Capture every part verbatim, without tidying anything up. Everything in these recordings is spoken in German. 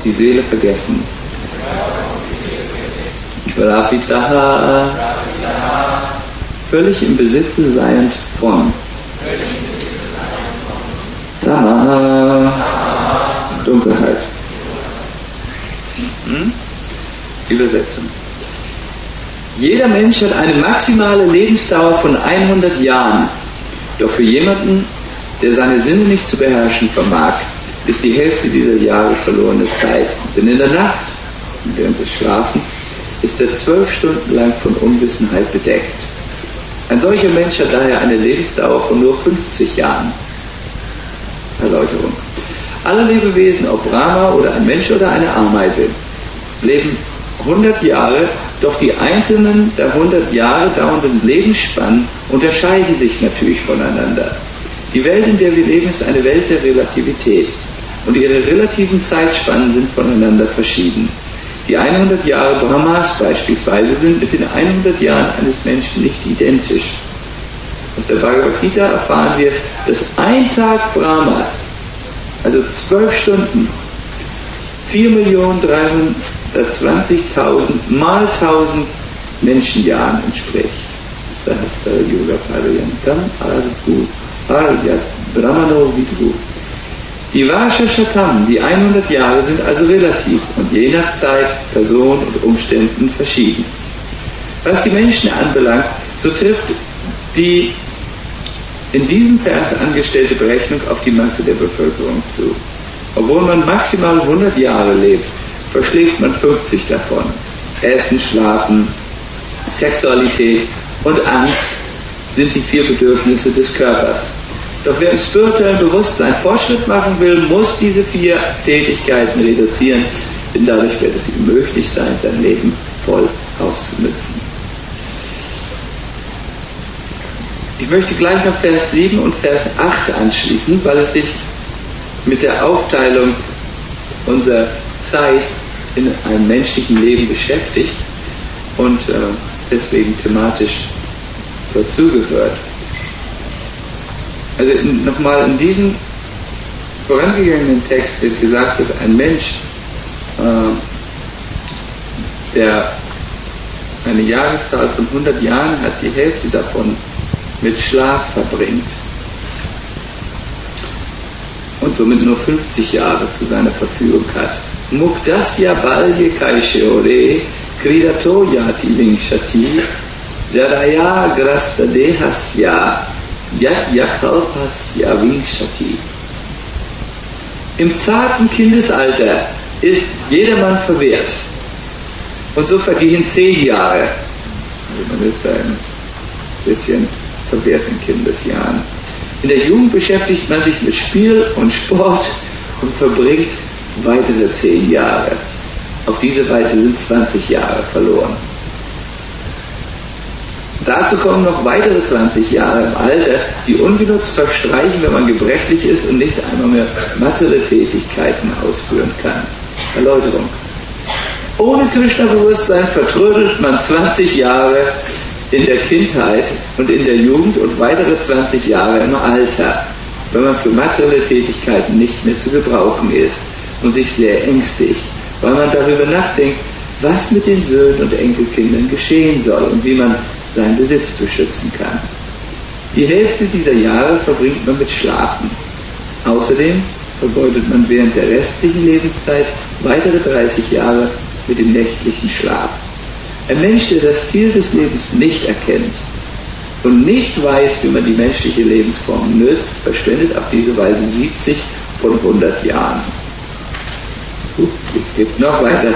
die Seele vergessen. Pravitaha, völlig im Besitze seiend von. Tamaha, Dunkelheit. Hm? Übersetzung. Jeder Mensch hat eine maximale Lebensdauer von hundert Jahren. Doch für jemanden, der seine Sinne nicht zu beherrschen vermag, ist die Hälfte dieser Jahre verlorene Zeit. Denn in der Nacht, während des Schlafens, ist er zwölf Stunden lang von Unwissenheit bedeckt. Ein solcher Mensch hat daher eine Lebensdauer von nur fünfzig Jahren. Erläuterung. Alle Lebewesen, ob Brahma oder ein Mensch oder eine Ameise, leben hundert Jahre, doch die einzelnen der hundert Jahre dauernden Lebensspannen unterscheiden sich natürlich voneinander. Die Welt, in der wir leben, ist eine Welt der Relativität und ihre relativen Zeitspannen sind voneinander verschieden. Die hundert Jahre Brahmas beispielsweise sind mit den hundert Jahren eines Menschen nicht identisch. Aus der Bhagavad Gita erfahren wir, dass ein Tag Brahmas, also zwölf Stunden, vier Millionen dreihundertzwanzigtausend mal tausend Menschenjahren entspricht. Sahasra Yoga Parayantam Argu Aryat Brahmano Vidhu. Die Varsha Shatam, die hundert Jahre, sind also relativ und je nach Zeit, Person und Umständen verschieden. Was die Menschen anbelangt, so trifft die in diesem Vers angestellte Berechnung auf die Masse der Bevölkerung zu. Obwohl man maximal hundert Jahre lebt, verschlägt man fünfzig davon. Essen, Schlafen, Sexualität und Angst sind die vier Bedürfnisse des Körpers. Doch wer im spirituellen Bewusstsein Fortschritt machen will, muss diese vier Tätigkeiten reduzieren, denn dadurch wird es ihm möglich sein, sein Leben voll auszunützen. Ich möchte gleich noch Vers sieben und Vers acht anschließen, weil es sich mit der Aufteilung unserer Zeit in einem menschlichen Leben beschäftigt und äh, deswegen thematisch dazugehört. Also nochmal in diesem vorangegangenen Text wird gesagt, dass ein Mensch, äh, der eine Jahreszahl von hundert Jahren hat, die Hälfte davon mit Schlaf verbringt und somit nur fünfzig Jahre zu seiner Verfügung hat. Muktasya balye kaishore kridato yati vingshati jaraya grasta dehasya yat yakalpasya vingshati. Im zarten Kindesalter ist jedermann verwehrt und so vergehen zehn Jahre. Also man ist da ein bisschen verwehrt in Kindesjahren. In der Jugend beschäftigt man sich mit Spiel und Sport und verbringt weitere zehn Jahre. Auf diese Weise sind zwanzig Jahre verloren. Dazu kommen noch weitere zwanzig Jahre im Alter, die ungenutzt verstreichen, wenn man gebrechlich ist und nicht einmal mehr materielle Tätigkeiten ausführen kann. Erläuterung. Ohne Krishna-Bewusstsein vertrödelt man zwanzig Jahre in der Kindheit und in der Jugend und weitere zwanzig Jahre im Alter, wenn man für materielle Tätigkeiten nicht mehr zu gebrauchen ist und sich sehr ängstigt, weil man darüber nachdenkt, was mit den Söhnen und Enkelkindern geschehen soll und wie man seinen Besitz beschützen kann. Die Hälfte dieser Jahre verbringt man mit Schlafen. Außerdem vergeudet man während der restlichen Lebenszeit weitere dreißig Jahre mit dem nächtlichen Schlaf. Ein Mensch, der das Ziel des Lebens nicht erkennt und nicht weiß, wie man die menschliche Lebensform nützt, verschwendet auf diese Weise siebzig von hundert Jahren. Uh, jetzt geht's noch weiter.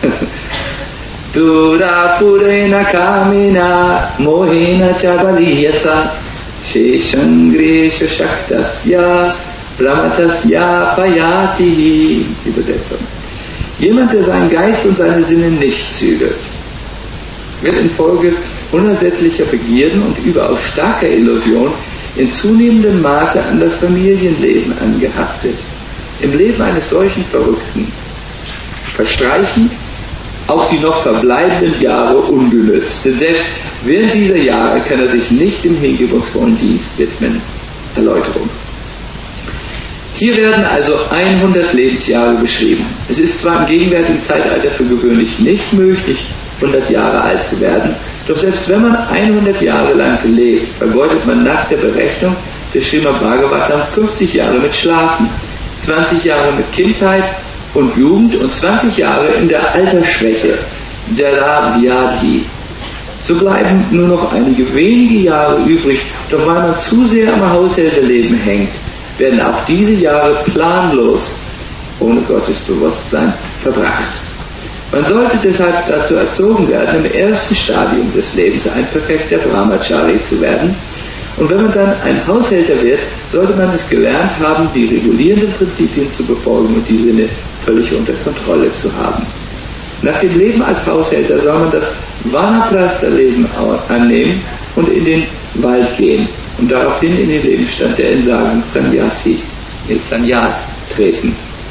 Dura purena kamina mohena chabaliyasa sheshangresha shaktasya brahmatasya payati. Übersetzung. Jemand, der seinen Geist und seine Sinne nicht zügelt, wird infolge unersättlicher Begierden und überaus starker Illusion in zunehmendem Maße an das Familienleben angehaftet. Im Leben eines solchen Verrückten verstreichen auch die noch verbleibenden Jahre ungenützt, denn selbst während dieser Jahre kann er sich nicht dem hingebungsvollen Dienst widmen. Erläuterung. Hier werden also hundert Lebensjahre beschrieben. Es ist zwar im gegenwärtigen Zeitalter für gewöhnlich nicht möglich, hundert Jahre alt zu werden, doch selbst wenn man hundert Jahre lang lebt, vergeudet man nach der Berechnung des Srimad Bhagavatam fünfzig Jahre mit Schlafen, zwanzig Jahre mit Kindheit und Jugend und zwanzig Jahre in der Altersschwäche, Jara Vyadhi. So bleiben nur noch einige wenige Jahre übrig, doch weil man zu sehr am Haushälterleben hängt, werden auch diese Jahre planlos, ohne Gottesbewusstsein, verbracht. Man sollte deshalb dazu erzogen werden, im ersten Stadium des Lebens ein perfekter Brahmachari zu werden. Und wenn man dann ein Haushälter wird, sollte man es gelernt haben, die regulierenden Prinzipien zu befolgen und die Sinne völlig unter Kontrolle zu haben. Nach dem Leben als Haushälter soll man das Vanaprastha-Leben annehmen und in den Wald gehen und daraufhin in den Lebensstand der Entsagung Sannyasi, Sannyas treten.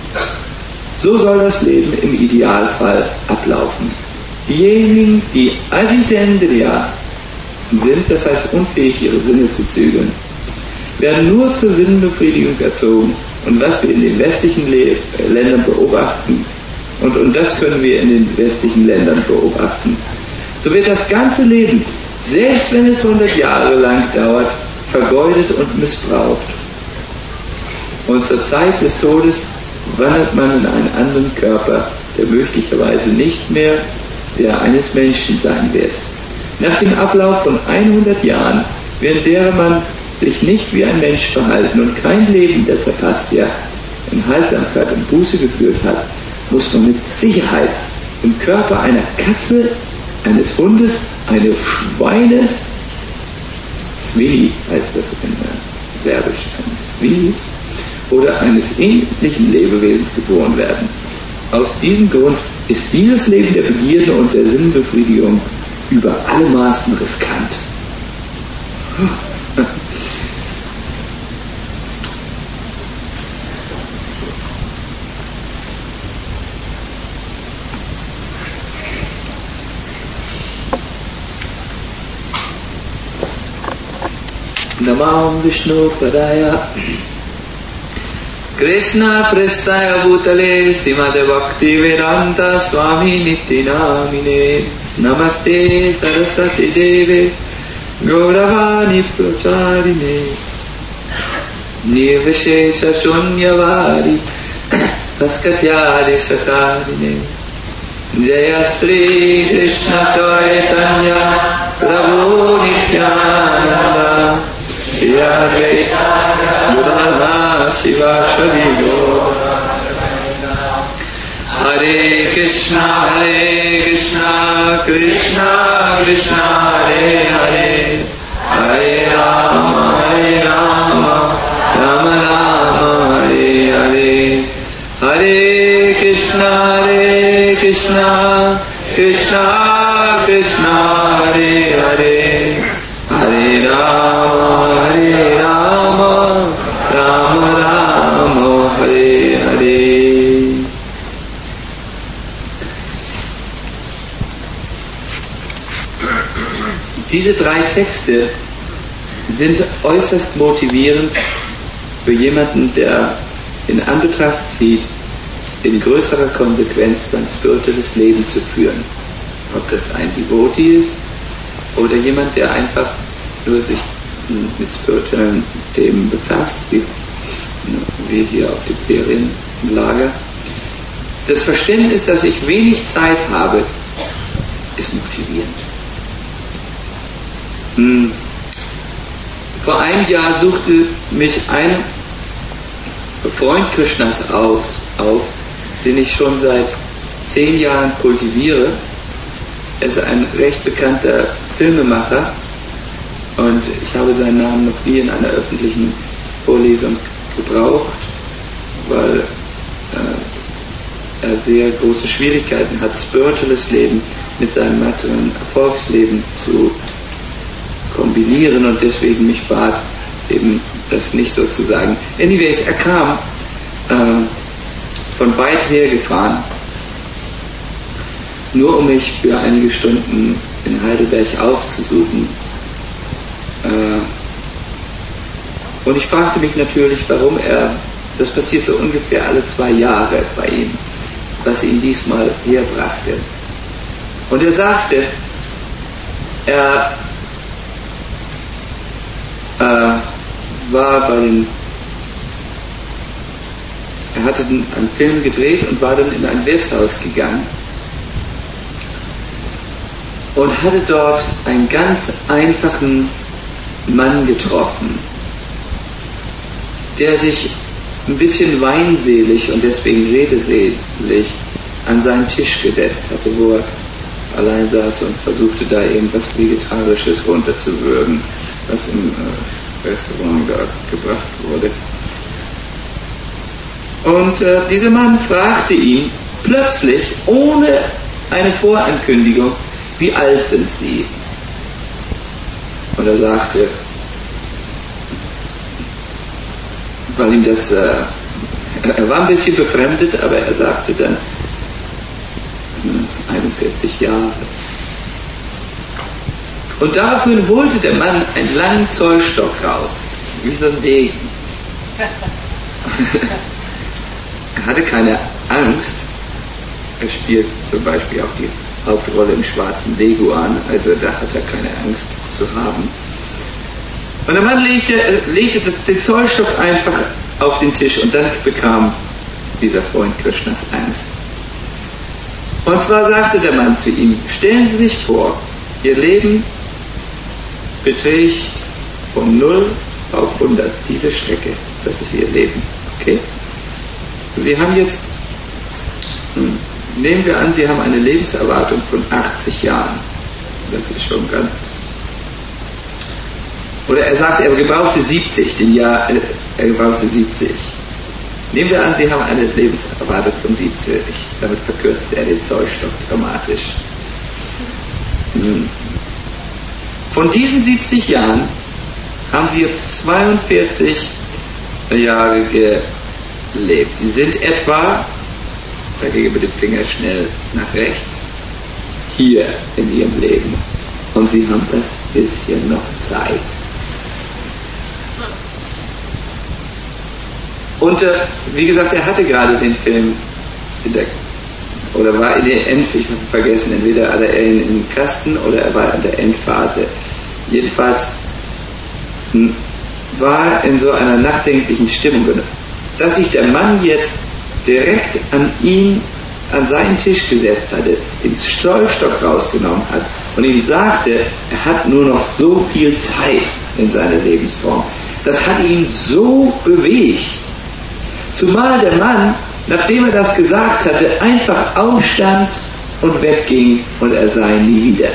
So soll das Leben im Idealfall ablaufen. Diejenigen, die Ajitendriya sind, das heißt unfähig, ihre Sinne zu zügeln, werden nur zur Sinnenbefriedigung erzogen. Und was wir in den westlichen Le- Ländern beobachten, und, und das können wir in den westlichen Ländern beobachten, so wird das ganze Leben, selbst wenn es hundert Jahre lang dauert, vergeudet und missbraucht. Und zur Zeit des Todes wandert man in einen anderen Körper, der möglicherweise nicht mehr der eines Menschen sein wird. Nach dem Ablauf von hundert Jahren, während derer man sich nicht wie ein Mensch verhalten und kein Leben der Tapasya, Enthaltsamkeit und Buße geführt hat, muss man mit Sicherheit im Körper einer Katze, eines Hundes, eines Schweines, Svini heißt das in Serbisch, eines Svinis, oder eines ähnlichen Lebewesens geboren werden. Aus diesem Grund ist dieses Leben der Begierde und der Sinnbefriedigung über alle Maßen riskant. Namam Vishnu Padaya Krishna Prestaya Bhutale Simade Bhakti Vedanta Swami Nityanamine Namaste Saraswati Deve Gauravani Pracharine Nirvishesha Shunyavari Paskatyadi Satarine Jaya Sri Krishna Chaitanya Prabhu Nityananda Shri Advaita Gadadhara Sivasadi Gaura Hare Krishna Hare Krishna Krishna Krishna Hare Hare Hare Rama Hare Rama Rama Rama Hare Hare Hare Krishna Hare Krishna Krishna Krishna Hare Hare Hare Rama Hare Rama Rama Rama Hare Hare. Diese drei Texte sind äußerst motivierend für jemanden, der in Anbetracht zieht, in größerer Konsequenz sein spirituelles Leben zu führen. Ob das ein Devotee ist oder jemand, der einfach nur sich mit spirituellen Themen befasst, wie wir hier auf dem Ferienlager. Das Verständnis, dass ich wenig Zeit habe, ist motivierend. Hm. Vor einem Jahr suchte mich ein Freund Krishnas auf, auf, den ich schon seit zehn Jahren kultiviere. Er ist ein recht bekannter Filmemacher und ich habe seinen Namen noch nie in einer öffentlichen Vorlesung gebraucht, weil äh, er sehr große Schwierigkeiten hat, spirituelles Leben mit seinem materiellen Erfolgsleben zu kombinieren und deswegen mich bat, eben das nicht sozusagen. Anyways, er kam äh, von weit her gefahren, nur um mich für einige Stunden in Heidelberg aufzusuchen. Äh, und ich fragte mich natürlich, warum er Das passiert so ungefähr alle zwei Jahre bei ihm, was ihn diesmal herbrachte. Und er sagte, er äh, war bei den, er hatte einen Film gedreht und war dann in ein Wirtshaus gegangen und hatte dort einen ganz einfachen Mann getroffen, der sich ein bisschen weinselig und deswegen redeselig an seinen Tisch gesetzt hatte, wo er allein saß und versuchte da irgendwas Vegetarisches runterzuwürgen, was im äh, Restaurant da gebracht wurde. Und äh, dieser Mann fragte ihn plötzlich, ohne eine Vorankündigung, wie alt sind Sie? Und er sagte, weil ihm das, äh, er war ein bisschen befremdet, aber er sagte dann, einundvierzig Jahre. Und daraufhin holte der Mann einen langen Zollstock raus, wie so ein Degen. Er hatte keine Angst. Er spielt zum Beispiel auch die Hauptrolle im Schwarzen Leguan, also da hat er keine Angst zu haben. Und der Mann legte, legte das, den Zollstock einfach auf den Tisch und dann bekam dieser Freund Krishnas Angst. Und zwar sagte der Mann zu ihm, stellen Sie sich vor, Ihr Leben beträgt von null auf hundert, diese Strecke, das ist Ihr Leben, okay? So, Sie haben jetzt, hm, nehmen wir an, Sie haben eine Lebenserwartung von achtzig Jahren, das ist schon ganz, oder er sagt, er gebrauchte siebzig, den Jahr, er gebrauchte siebzig. Nehmen wir an, Sie haben eine Lebenserwartung von siebzig. Damit verkürzt er den Zollstock dramatisch. Von diesen siebzig Jahren haben Sie jetzt zweiundvierzig Jahre gelebt. Sie sind etwa, da gehe ich mit dem Finger schnell nach rechts, hier in Ihrem Leben. Und Sie haben das bisschen noch Zeit. Und äh, wie gesagt, er hatte gerade den Film in der, oder war in der End, ich habe vergessen, entweder hatte er ihn im Kasten oder er war in der Endphase. Jedenfalls hm, war in so einer nachdenklichen Stimmung, dass sich der Mann jetzt direkt an ihn, an seinen Tisch gesetzt hatte, den Zollstock rausgenommen hat und ihm sagte, er hat nur noch so viel Zeit in seiner Lebensform. Das hat ihn so bewegt. Zumal der Mann, nachdem er das gesagt hatte, einfach aufstand und wegging und er sah ihn nie wieder.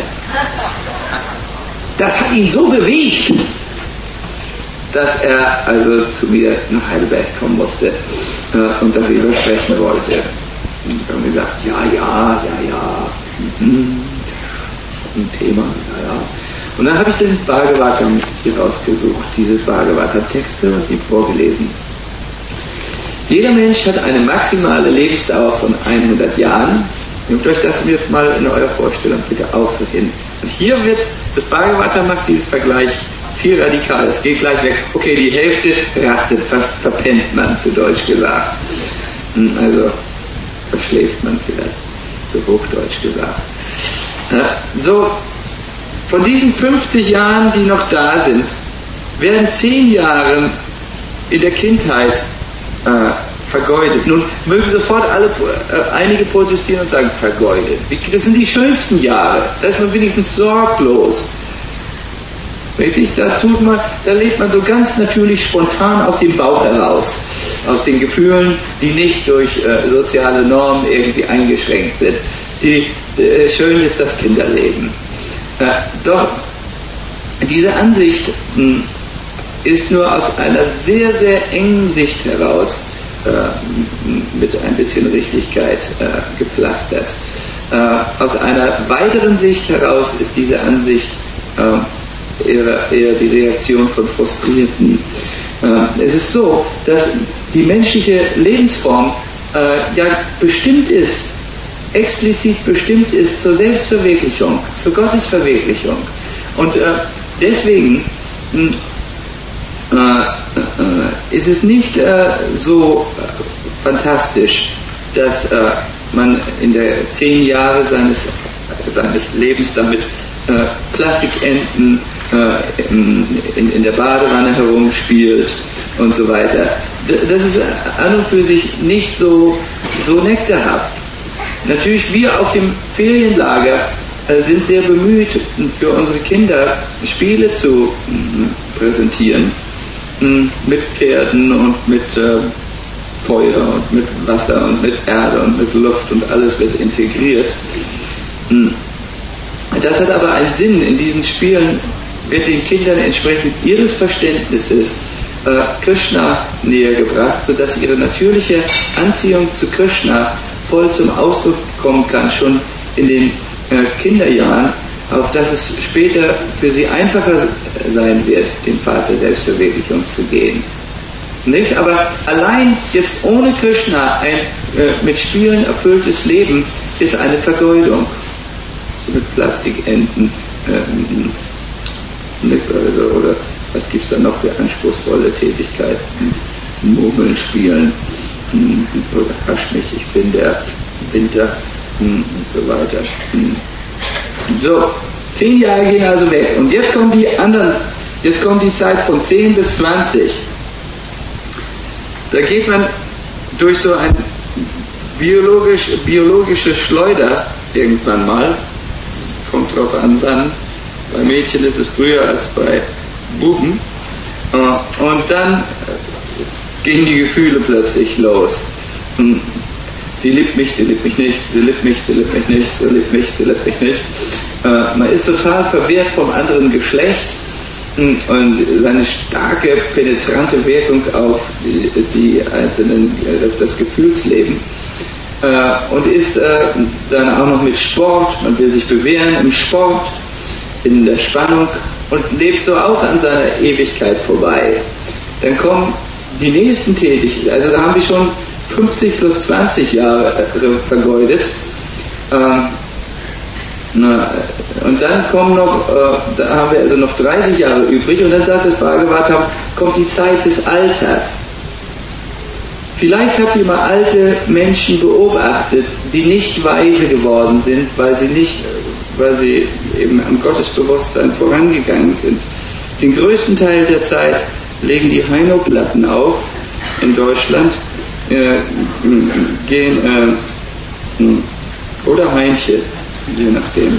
Das hat ihn so bewegt, dass er also zu mir nach Heidelberg kommen musste äh, und darüber sprechen wollte. Und ich habe gesagt, ja, ja, ja, ja, mhm, ein Thema, ja, ja. Und dann habe ich den Bhagavatam hier rausgesucht, diese Bhagavatam-Texte und die vorgelesen. Jeder Mensch hat eine maximale Lebensdauer von hundert Jahren. Nehmt euch das jetzt mal in eurer Vorstellung bitte auch so hin. Und hier wird das Bhagavatam macht dieses Vergleich viel radikaler. Es geht gleich weg. Okay, die Hälfte rastet, ver, verpennt man, zu Deutsch gesagt. Also verschläft man vielleicht, zu Hochdeutsch gesagt. So, von diesen fünfzig Jahren, die noch da sind, werden zehn Jahre in der Kindheit Äh, vergeudet. Nun mögen sofort alle, äh, einige protestieren und sagen, vergeudet. Das sind die schönsten Jahre. Da ist man wenigstens sorglos. Wirklich, da tut man, da lebt man so ganz natürlich spontan aus dem Bauch heraus. Aus den Gefühlen, die nicht durch äh, soziale Normen irgendwie eingeschränkt sind. Die, äh, schön ist das Kinderleben. Äh, doch diese Ansicht mh, ist nur aus einer sehr, sehr engen Sicht heraus äh, mit ein bisschen Richtigkeit äh, gepflastert. Äh, aus einer weiteren Sicht heraus ist diese Ansicht äh, eher, eher die Reaktion von Frustrierten. Äh, es ist so, dass die menschliche Lebensform äh, ja bestimmt ist, explizit bestimmt ist zur Selbstverwirklichung, zur Gottesverwirklichung. Und äh, deswegen mh, Äh, äh, ist es nicht äh, so äh, fantastisch, dass äh, man in der zehn Jahre seines, seines Lebens damit äh, Plastikenten äh, in, in, in der Badewanne herumspielt und so weiter. Das ist an und für sich nicht so, so nektarhaft. Natürlich, wir auf dem Ferienlager äh, sind sehr bemüht, für unsere Kinder Spiele zu äh, präsentieren. Mit Pferden und mit äh, Feuer und mit Wasser und mit Erde und mit Luft und alles wird integriert. Das hat aber einen Sinn. In diesen Spielen wird den Kindern entsprechend ihres Verständnisses äh, Krishna näher gebracht, sodass ihre natürliche Anziehung zu Krishna voll zum Ausdruck kommen kann, schon in den äh, Kinderjahren, auf dass es später für sie einfacher sein wird, den Pfad der Selbstverwirklichung zu gehen. Nicht? Aber allein jetzt ohne Krishna ein äh, mit Spielen erfülltes Leben ist eine Vergeudung. So mit Plastikenten äh, oder, oder was gibt es da noch für anspruchsvolle Tätigkeiten? Murmeln spielen oder Hasch mich, ich bin der Winter und so weiter. So, zehn Jahre gehen also weg. Und jetzt kommen die anderen, jetzt kommt die Zeit von zehn bis zwanzig. Da geht man durch so ein biologisch, biologische Schleuder irgendwann mal. Kommt drauf an, wann. Bei Mädchen ist es früher als bei Buben. Und dann gehen die Gefühle plötzlich los. Sie liebt mich, sie liebt mich nicht, sie liebt mich, sie liebt mich nicht, sie liebt mich, sie liebt mich nicht. Äh, man ist total verwehrt vom anderen Geschlecht und seine starke, penetrante Wirkung auf die, die einzelnen, auf das Gefühlsleben. Äh, und ist äh, dann auch noch mit Sport, man will sich bewähren im Sport, in der Spannung und lebt so auch an seiner Ewigkeit vorbei. Dann kommen die nächsten Tätigkeiten, also da haben wir schon fünfzig plus zwanzig Jahre vergeudet. Ähm, na, und dann kommen noch, äh, da haben wir also noch dreißig Jahre übrig und dann sagt das Bhagavatam, kommt die Zeit des Alters. Vielleicht habt ihr mal alte Menschen beobachtet, die nicht weise geworden sind, weil sie nicht, weil sie eben am Gottesbewusstsein vorangegangen sind. Den größten Teil der Zeit legen die Heino-Platten auf in Deutschland, äh, gehen äh, oder Heinche, je nachdem.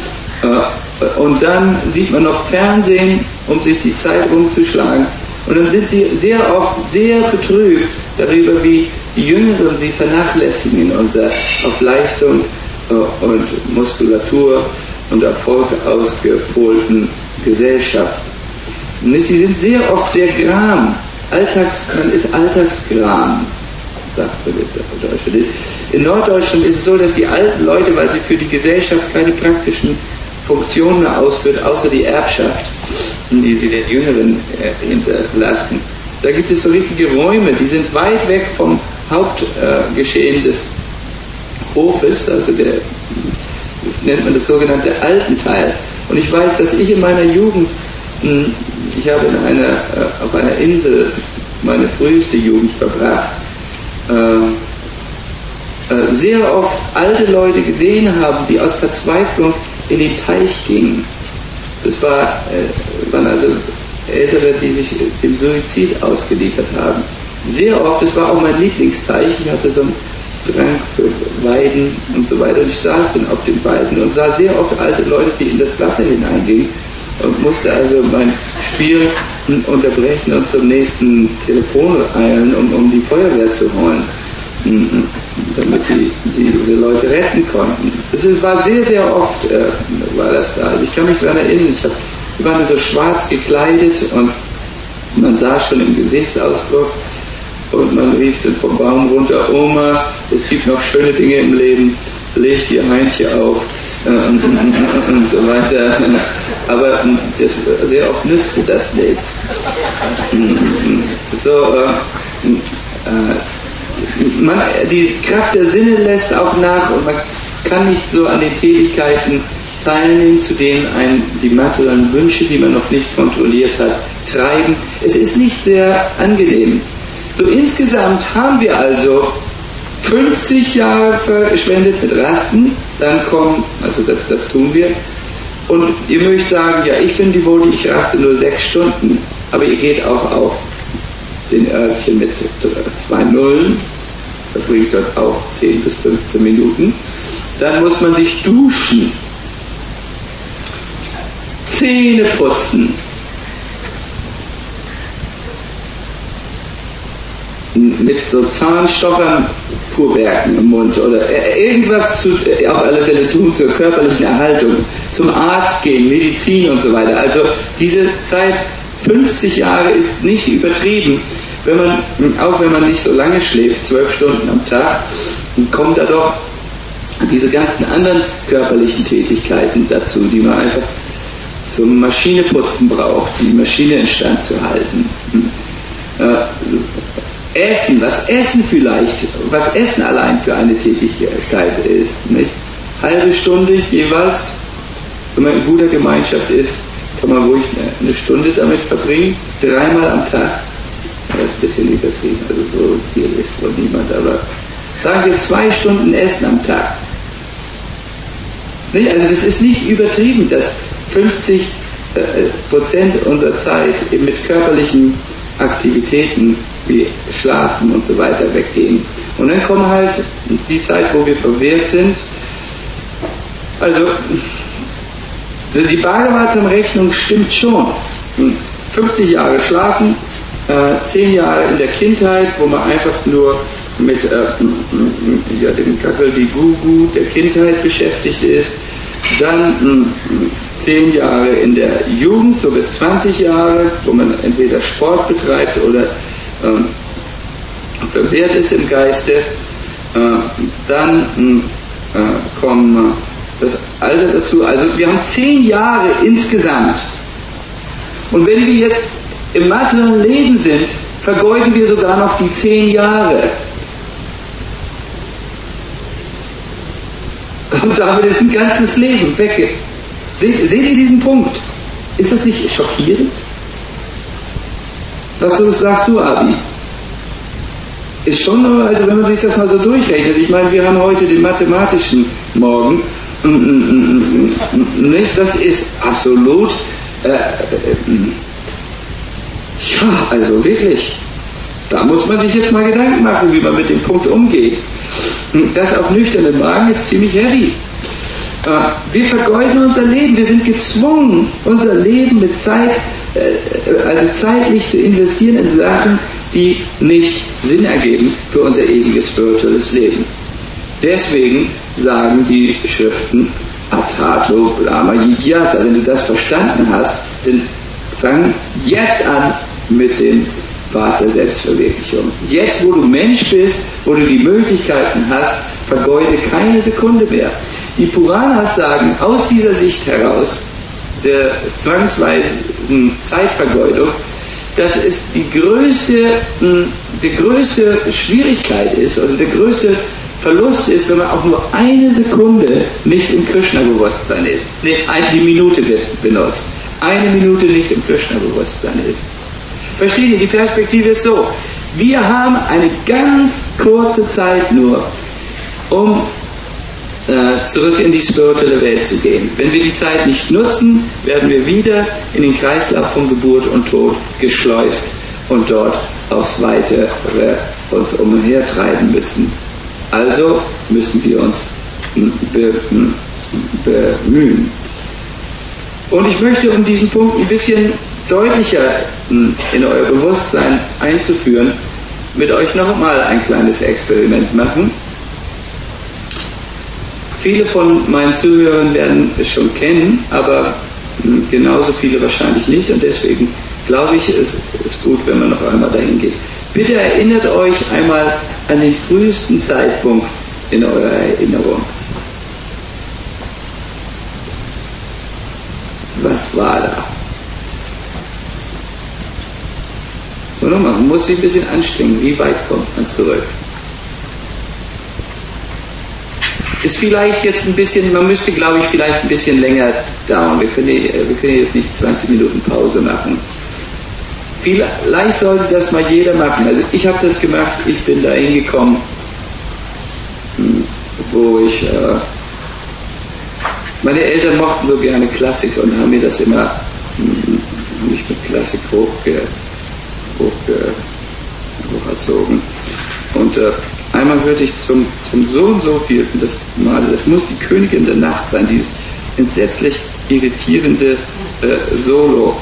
Äh, und dann sieht man noch Fernsehen, um sich die Zeit rumzuschlagen. Und dann sind sie sehr oft sehr betrübt darüber, wie die Jüngeren sie vernachlässigen in unserer auf Leistung äh, und Muskulatur und Erfolg ausgepolten Gesellschaft. Nicht? Sie sind sehr oft sehr gram. Alltags, man ist Alltagsgram, sagt man in Deutschland. In Norddeutschland ist es so, dass die alten Leute, weil sie für die Gesellschaft keine praktischen Funktionen mehr ausführt, außer die Erbschaft, die sie den Jüngeren äh, hinterlassen. Da gibt es so richtige Räume, die sind weit weg vom Hauptgeschehen äh, des Hofes, also der, das nennt man das sogenannte Altenteil. Und ich weiß, dass ich in meiner Jugend, mh, ich habe in einer, äh, auf einer Insel meine früheste Jugend verbracht, äh, äh, sehr oft alte Leute gesehen haben, die aus Verzweiflung in den Teich gingen. Das war, äh, waren also Ältere, die sich dem Suizid ausgeliefert haben. Sehr oft, das war auch mein Lieblingsteich, ich hatte so einen Drang für Weiden und so weiter, und ich saß dann auf den Weiden und sah sehr oft alte Leute, die in das Wasser hineingingen, und musste also mein Spiel unterbrechen und zum nächsten Telefon eilen, um, um die Feuerwehr zu holen, damit die, die diese Leute retten konnten. Das ist, war sehr, sehr oft äh, war das da. Also ich kann mich daran erinnern, ich hab, wir waren so schwarz gekleidet und man sah schon im Gesichtsausdruck und man rief dann vom Baum runter, Oma, es gibt noch schöne Dinge im Leben, leg dir Heinche auf äh, und, und, und so weiter. Aber das, sehr oft nützte das nichts. So, äh, äh, man, die Kraft der Sinne lässt auch nach und man kann nicht so an den Tätigkeiten teilnehmen, zu denen einen die materiellen Wünsche, die man noch nicht kontrolliert hat, treiben. Es ist nicht sehr angenehm. So insgesamt haben wir also fünfzig Jahre verschwendet mit Rasten, dann kommen, also das, das tun wir, und ihr mögt sagen, ja, ich bin Devoti, ich raste nur sechs Stunden, aber ihr geht auch auf den Örtchen mit zwei Nullen, verbringt dort auch zehn bis fünfzehn Minuten, dann muss man sich duschen, Zähne putzen, mit so Zahnstochern, Fuhrwerken im Mund oder irgendwas zu, auf alle Fälle tun zur körperlichen Erhaltung, zum Arzt gehen, Medizin und so weiter. Also diese Zeit, fünfzig Jahre, ist nicht übertrieben. Wenn man, auch wenn man nicht so lange schläft, zwölf Stunden am Tag, kommen da doch diese ganzen anderen körperlichen Tätigkeiten dazu, die man einfach zum Maschineputzen braucht, die Maschine instand zu halten. Äh, Essen, was Essen vielleicht, was Essen allein für eine Tätigkeit ist, nicht? Halbe Stunde jeweils, wenn man in guter Gemeinschaft ist, kann man ruhig eine Stunde damit verbringen, dreimal am Tag. Das ist ein bisschen übertrieben, also so viel ist wohl niemand, aber sagen wir zwei Stunden Essen am Tag. Nicht? Also das ist nicht übertrieben, dass fünfzig Prozent unserer Zeit eben mit körperlichen Aktivitäten wie Schlafen und so weiter weggehen. Und dann kommt halt die Zeit, wo wir verwehrt sind. Also die Bhagavatam-Rechnung stimmt schon. fünfzig Jahre schlafen, äh, zehn Jahre in der Kindheit, wo man einfach nur mit äh, ja, dem Kakal-Gugu der Kindheit beschäftigt ist. Dann äh, zehn Jahre in der Jugend, so bis zwanzig Jahre, wo man entweder Sport betreibt oder ähm, verwehrt ist im Geiste. Äh, dann äh, kommen das Alter dazu. Also wir haben zehn Jahre insgesamt. Und wenn wir jetzt im materiellen Leben sind, vergeuden wir sogar noch die zehn Jahre. Und damit ist ein ganzes Leben weg. Seht, seht ihr diesen Punkt? Ist das nicht schockierend? Was sagst du, Abi? Ist schon, also wenn man sich das mal so durchrechnet, ich meine, wir haben heute den mathematischen Morgen, nicht? Das ist absolut, äh, äh, ja, also wirklich, da muss man sich jetzt mal Gedanken machen, wie man mit dem Punkt umgeht. Das auf nüchternen Magen ist ziemlich heavy. Wir vergeuden unser Leben, wir sind gezwungen, unser Leben mit Zeit, also zeitlich zu investieren in Sachen, die nicht Sinn ergeben für unser ewiges spirituelles Leben. Deswegen sagen die Schriften Atato Brahma Jigyasa. Wenn du das verstanden hast, dann fang jetzt an mit dem Pfad der Selbstverwirklichung. Jetzt, wo du Mensch bist, wo du die Möglichkeiten hast, vergeude keine Sekunde mehr. Die Puranas sagen aus dieser Sicht heraus, der zwangsweisen Zeitvergeudung, dass es die größte, die größte Schwierigkeit ist oder der größte Verlust ist, wenn man auch nur eine Sekunde nicht im Krishna-Bewusstsein ist. Nee, die Minute wird benutzt. Eine Minute nicht im Krishna-Bewusstsein ist. Versteht ihr, die Perspektive ist so. Wir haben eine ganz kurze Zeit nur, um äh, zurück in die spirituelle Welt zu gehen. Wenn wir die Zeit nicht nutzen, werden wir wieder in den Kreislauf von Geburt und Tod geschleust und dort aufs Weitere uns umhertreiben müssen. Also müssen wir uns be, bemühen. Und ich möchte, um diesen Punkt ein bisschen deutlicher in euer Bewusstsein einzuführen, mit euch noch mal ein kleines Experiment machen. Viele von meinen Zuhörern werden es schon kennen, aber genauso viele wahrscheinlich nicht, und deswegen glaube ich, es ist gut, wenn man noch einmal dahin geht. Bitte erinnert euch einmal an den frühesten Zeitpunkt in eurer Erinnerung. Was war da? Und nochmal, man muss sich ein bisschen anstrengen. Wie weit kommt man zurück? Ist vielleicht jetzt ein bisschen, man müsste, glaube ich, vielleicht ein bisschen länger dauern. Wir können, wir können jetzt nicht zwanzig Minuten Pause machen. Vielleicht sollte das mal jeder machen. Also ich habe das gemacht, ich bin da hingekommen, wo ich, äh, meine Eltern mochten so gerne Klassik und haben mir das immer, haben mich mit Klassik hochge, hochge, hocherzogen. Und äh, einmal hörte ich zum, zum so und so vielten das Mal, das muss die Königin der Nacht sein, dieses entsetzlich irritierende äh, Solo.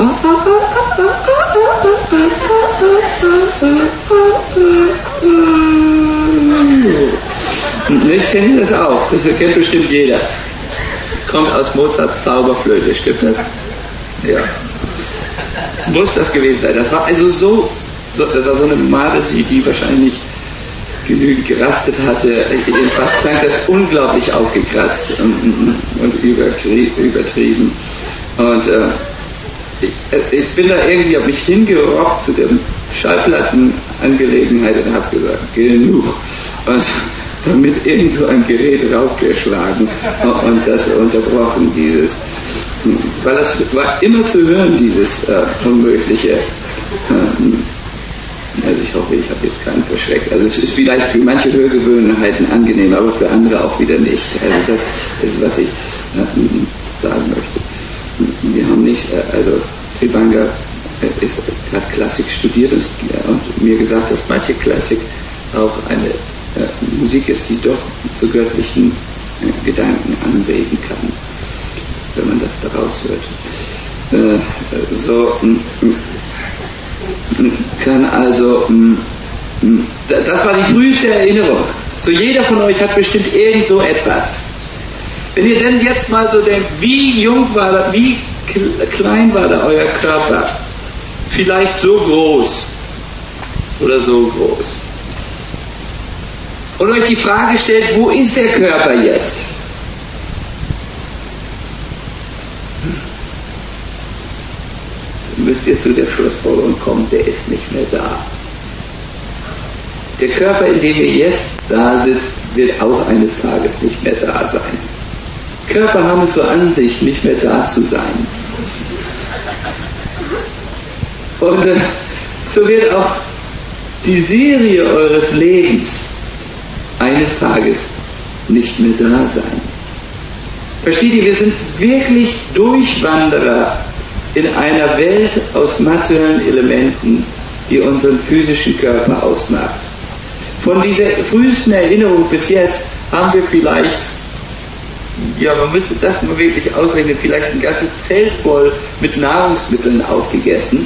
Ich kenne das auch, das kennt bestimmt jeder. Kommt aus Mozarts Zauberflöte, stimmt das? Ja. Muss das gewesen sein. Das war also so, so das war so eine Mate, die, die wahrscheinlich genügend gerastet hatte. Jedenfalls klang das unglaublich aufgekratzt und, und übertrieben. Und äh, ich, ich bin da irgendwie, habe mich hingerockt zu der Schallplattenangelegenheit und habe gesagt, genug. Und damit irgend so ein Gerät raufgeschlagen und das unterbrochen, dieses, weil das war immer zu hören, dieses äh, Unmögliche. Ähm, also ich hoffe, ich habe jetzt keinen verschreckt. Also es ist vielleicht für manche Hörgewohnheiten angenehm, aber für andere auch wieder nicht. Also das ist, was ich äh, sagen möchte. Wir haben nicht, äh, also Tribanga äh, ist, hat Klassik studiert und, äh, und mir gesagt, dass manche Klassik auch eine äh, Musik ist, die doch zu göttlichen äh, Gedanken anregen kann, wenn man das daraus hört. Äh, so m, m, kann also m, m, das war die früheste Erinnerung. So jeder von euch hat bestimmt irgend so etwas. Wenn ihr denn jetzt mal so denkt, wie jung war da, wie klein war da euer Körper? Vielleicht so groß oder so groß. Und euch die Frage stellt, wo ist der Körper jetzt? Dann müsst ihr zu der Schlussfolgerung kommen, der ist nicht mehr da. Der Körper, in dem ihr jetzt da sitzt, wird auch eines Tages nicht mehr da sein. Körper haben es so an sich, nicht mehr da zu sein. Und äh, so wird auch die Serie eures Lebens eines Tages nicht mehr da sein. Versteht ihr, wir sind wirklich Durchwanderer in einer Welt aus materiellen Elementen, die unseren physischen Körper ausmacht. Von dieser frühesten Erinnerung bis jetzt haben wir vielleicht, ja, man müsste das mal wirklich ausrechnen, vielleicht ein ganzes Zelt voll mit Nahrungsmitteln aufgegessen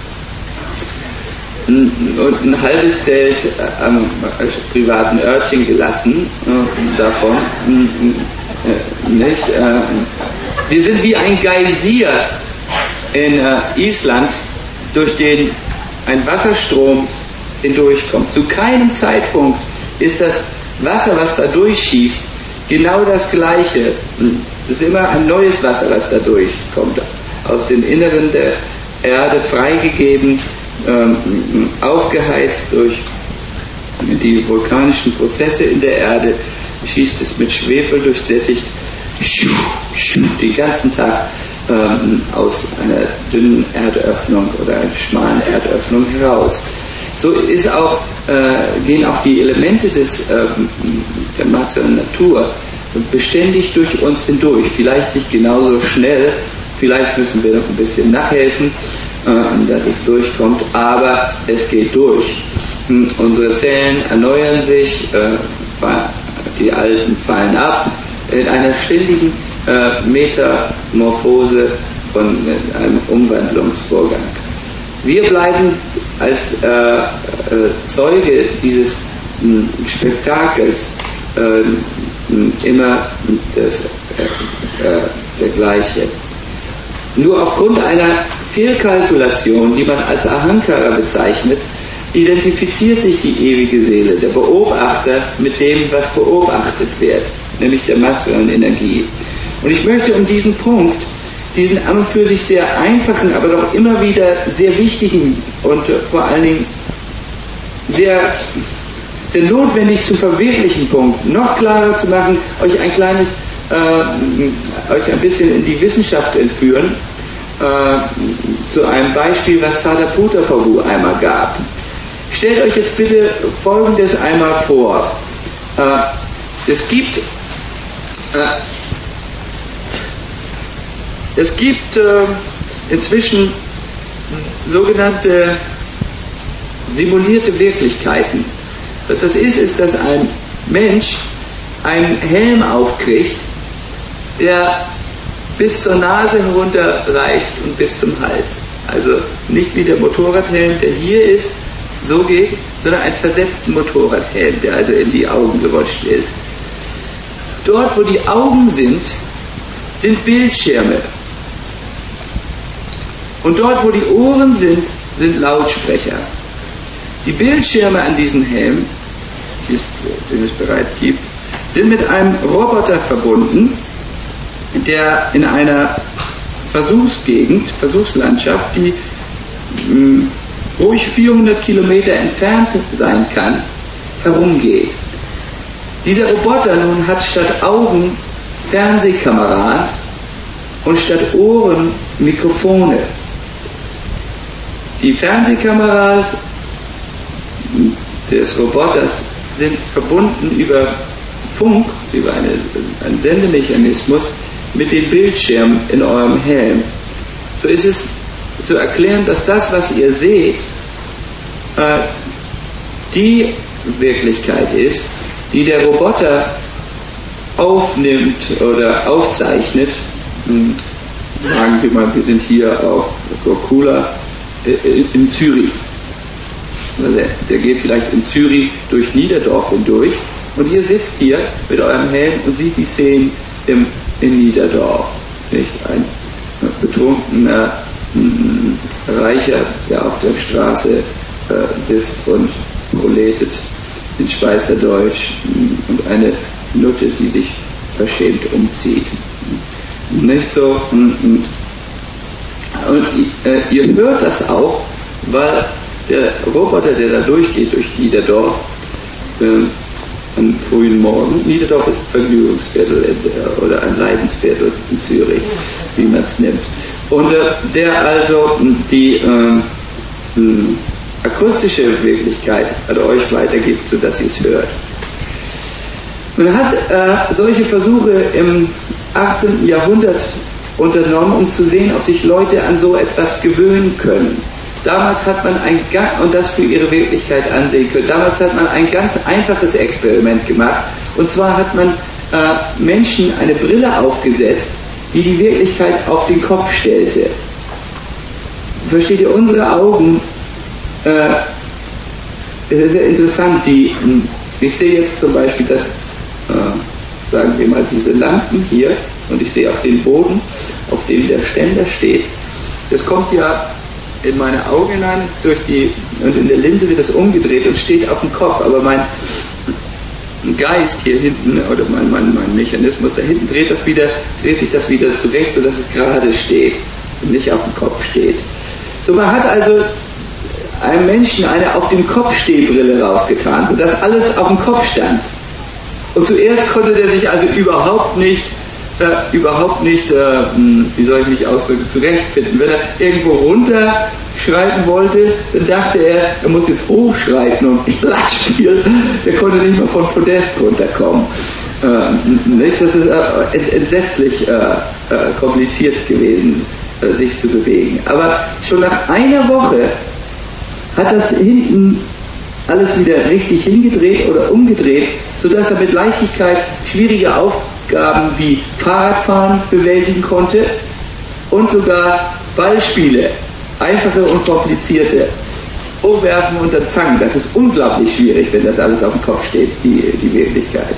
und ein halbes Zelt am privaten Örtchen gelassen äh, davon. Äh, nicht? Äh, wir sind wie ein Geysir in äh, Island, durch den ein Wasserstrom hindurchkommt. Zu keinem Zeitpunkt ist das Wasser, was da durchschießt, genau das Gleiche. Es ist immer ein neues Wasser, was da durchkommt, aus den Inneren der Erde freigegeben, ähm, aufgeheizt durch die vulkanischen Prozesse in der Erde, schießt es mit Schwefel durchsättigt, den ganzen Tag ähm, aus einer dünnen Erdöffnung oder einer schmalen Erdöffnung heraus. So ist auch, äh, gehen auch die Elemente des, äh, der materiellen Natur beständig durch uns hindurch. Vielleicht nicht genauso schnell, vielleicht müssen wir noch ein bisschen nachhelfen, äh, dass es durchkommt, aber es geht durch. Hm, unsere Zellen erneuern sich, äh, die alten fallen ab, in einer ständigen äh, Metamorphose von äh, einem Umwandlungsvorgang. Wir bleiben als äh, äh, Zeuge dieses mh, Spektakels äh, mh, immer das, äh, äh, der gleiche. Nur aufgrund einer Fehlkalkulation, die man als Ahankara bezeichnet, identifiziert sich die ewige Seele, der Beobachter, mit dem, was beobachtet wird, nämlich der materiellen Energie. Und ich möchte um diesen Punkt, diesen an und für sich sehr einfachen, aber doch immer wieder sehr wichtigen und vor allen Dingen sehr, sehr notwendig zu verwirklichen Punkt noch klarer zu machen, euch ein kleines, äh, euch ein bisschen in die Wissenschaft entführen, äh, zu einem Beispiel, was Sahaputra Prabhu einmal gab. Stellt euch jetzt bitte Folgendes einmal vor. Äh, es gibt äh, es gibt äh, inzwischen sogenannte simulierte Wirklichkeiten. Was das ist, ist, dass ein Mensch einen Helm aufkriegt, der bis zur Nase herunter reicht und bis zum Hals. Also nicht wie der Motorradhelm, der hier ist, so geht, sondern einen versetzten Motorradhelm, der also in die Augen gerutscht ist. Dort, wo die Augen sind, sind Bildschirme. Und dort, wo die Ohren sind, sind Lautsprecher. Die Bildschirme an diesem Helm, den es bereits gibt, sind mit einem Roboter verbunden, der in einer Versuchsgegend, Versuchslandschaft, die mh, ruhig vierhundert Kilometer entfernt sein kann, herumgeht. Dieser Roboter nun hat statt Augen Fernsehkameras und statt Ohren Mikrofone. Die Fernsehkameras des Roboters sind verbunden über Funk, über eine, einen Sendemechanismus mit den Bildschirmen in eurem Helm. So ist es zu erklären, dass das, was ihr seht, äh, die Wirklichkeit ist, die der Roboter aufnimmt oder aufzeichnet. Hm, sagen wir mal, wir sind hier auf Gokula in Zürich. Also der geht vielleicht in Zürich durch Niederdorf hindurch und ihr sitzt hier mit eurem Helm und seht die Szenen im, in Niederdorf. Nicht? Ein betrunkener ein Reicher, der auf der Straße äh, sitzt und proletet in Schweizerdeutsch und eine Nutte, die sich verschämt umzieht. Nicht so? Und, und äh, ihr hört das auch, weil der Roboter, der da durchgeht durch Niederdorf, äh, am frühen Morgen, Niederdorf ist ein Vergnügungsviertel äh, oder ein Leidensviertel in Zürich, wie man es nimmt. Und äh, der also die äh, akustische Wirklichkeit an euch weitergibt, sodass ihr es hört. Man hat äh, solche Versuche im achtzehnten Jahrhundert unternommen, um zu sehen, ob sich Leute an so etwas gewöhnen können. Damals hat man ein und das für ihre Wirklichkeit ansehen können. Damals hat man ein ganz einfaches Experiment gemacht. Und zwar hat man äh, Menschen eine Brille aufgesetzt, die die Wirklichkeit auf den Kopf stellte. Versteht ihr? Unsere Augen, äh, es ist ja interessant, die, ich sehe jetzt zum Beispiel, dass, äh, sagen wir mal, diese Lampen hier, und ich sehe auch den Boden, auf dem der Ständer steht, das kommt ja in meine Augen hinein, durch die, und in der Linse wird das umgedreht und steht auf dem Kopf, aber mein Geist hier hinten, oder mein, mein, mein Mechanismus da hinten, dreht, das wieder, dreht sich das wieder zurecht, sodass es gerade steht und nicht auf dem Kopf steht. So, man hat also einem Menschen eine auf dem Kopf Stehbrille raufgetan, sodass alles auf dem Kopf stand. Und zuerst konnte der sich also überhaupt nicht Äh, überhaupt nicht, äh, wie soll ich mich ausdrücken, zurechtfinden. Wenn er irgendwo runterschreiten wollte, dann dachte er, er muss jetzt hochschreiten und Blatt spielen. Der konnte nicht mal von Podest runterkommen. Äh, nicht? Das ist äh, ent- entsetzlich äh, äh, kompliziert gewesen, äh, sich zu bewegen. Aber schon nach einer Woche hat das hinten alles wieder richtig hingedreht oder umgedreht, sodass er mit Leichtigkeit schwierige Aufgaben wie Fahrradfahren bewältigen konnte und sogar Ballspiele, einfache und komplizierte, umwerfen und dann fangen. Das ist unglaublich schwierig, wenn das alles auf dem Kopf steht, die, die Wirklichkeit.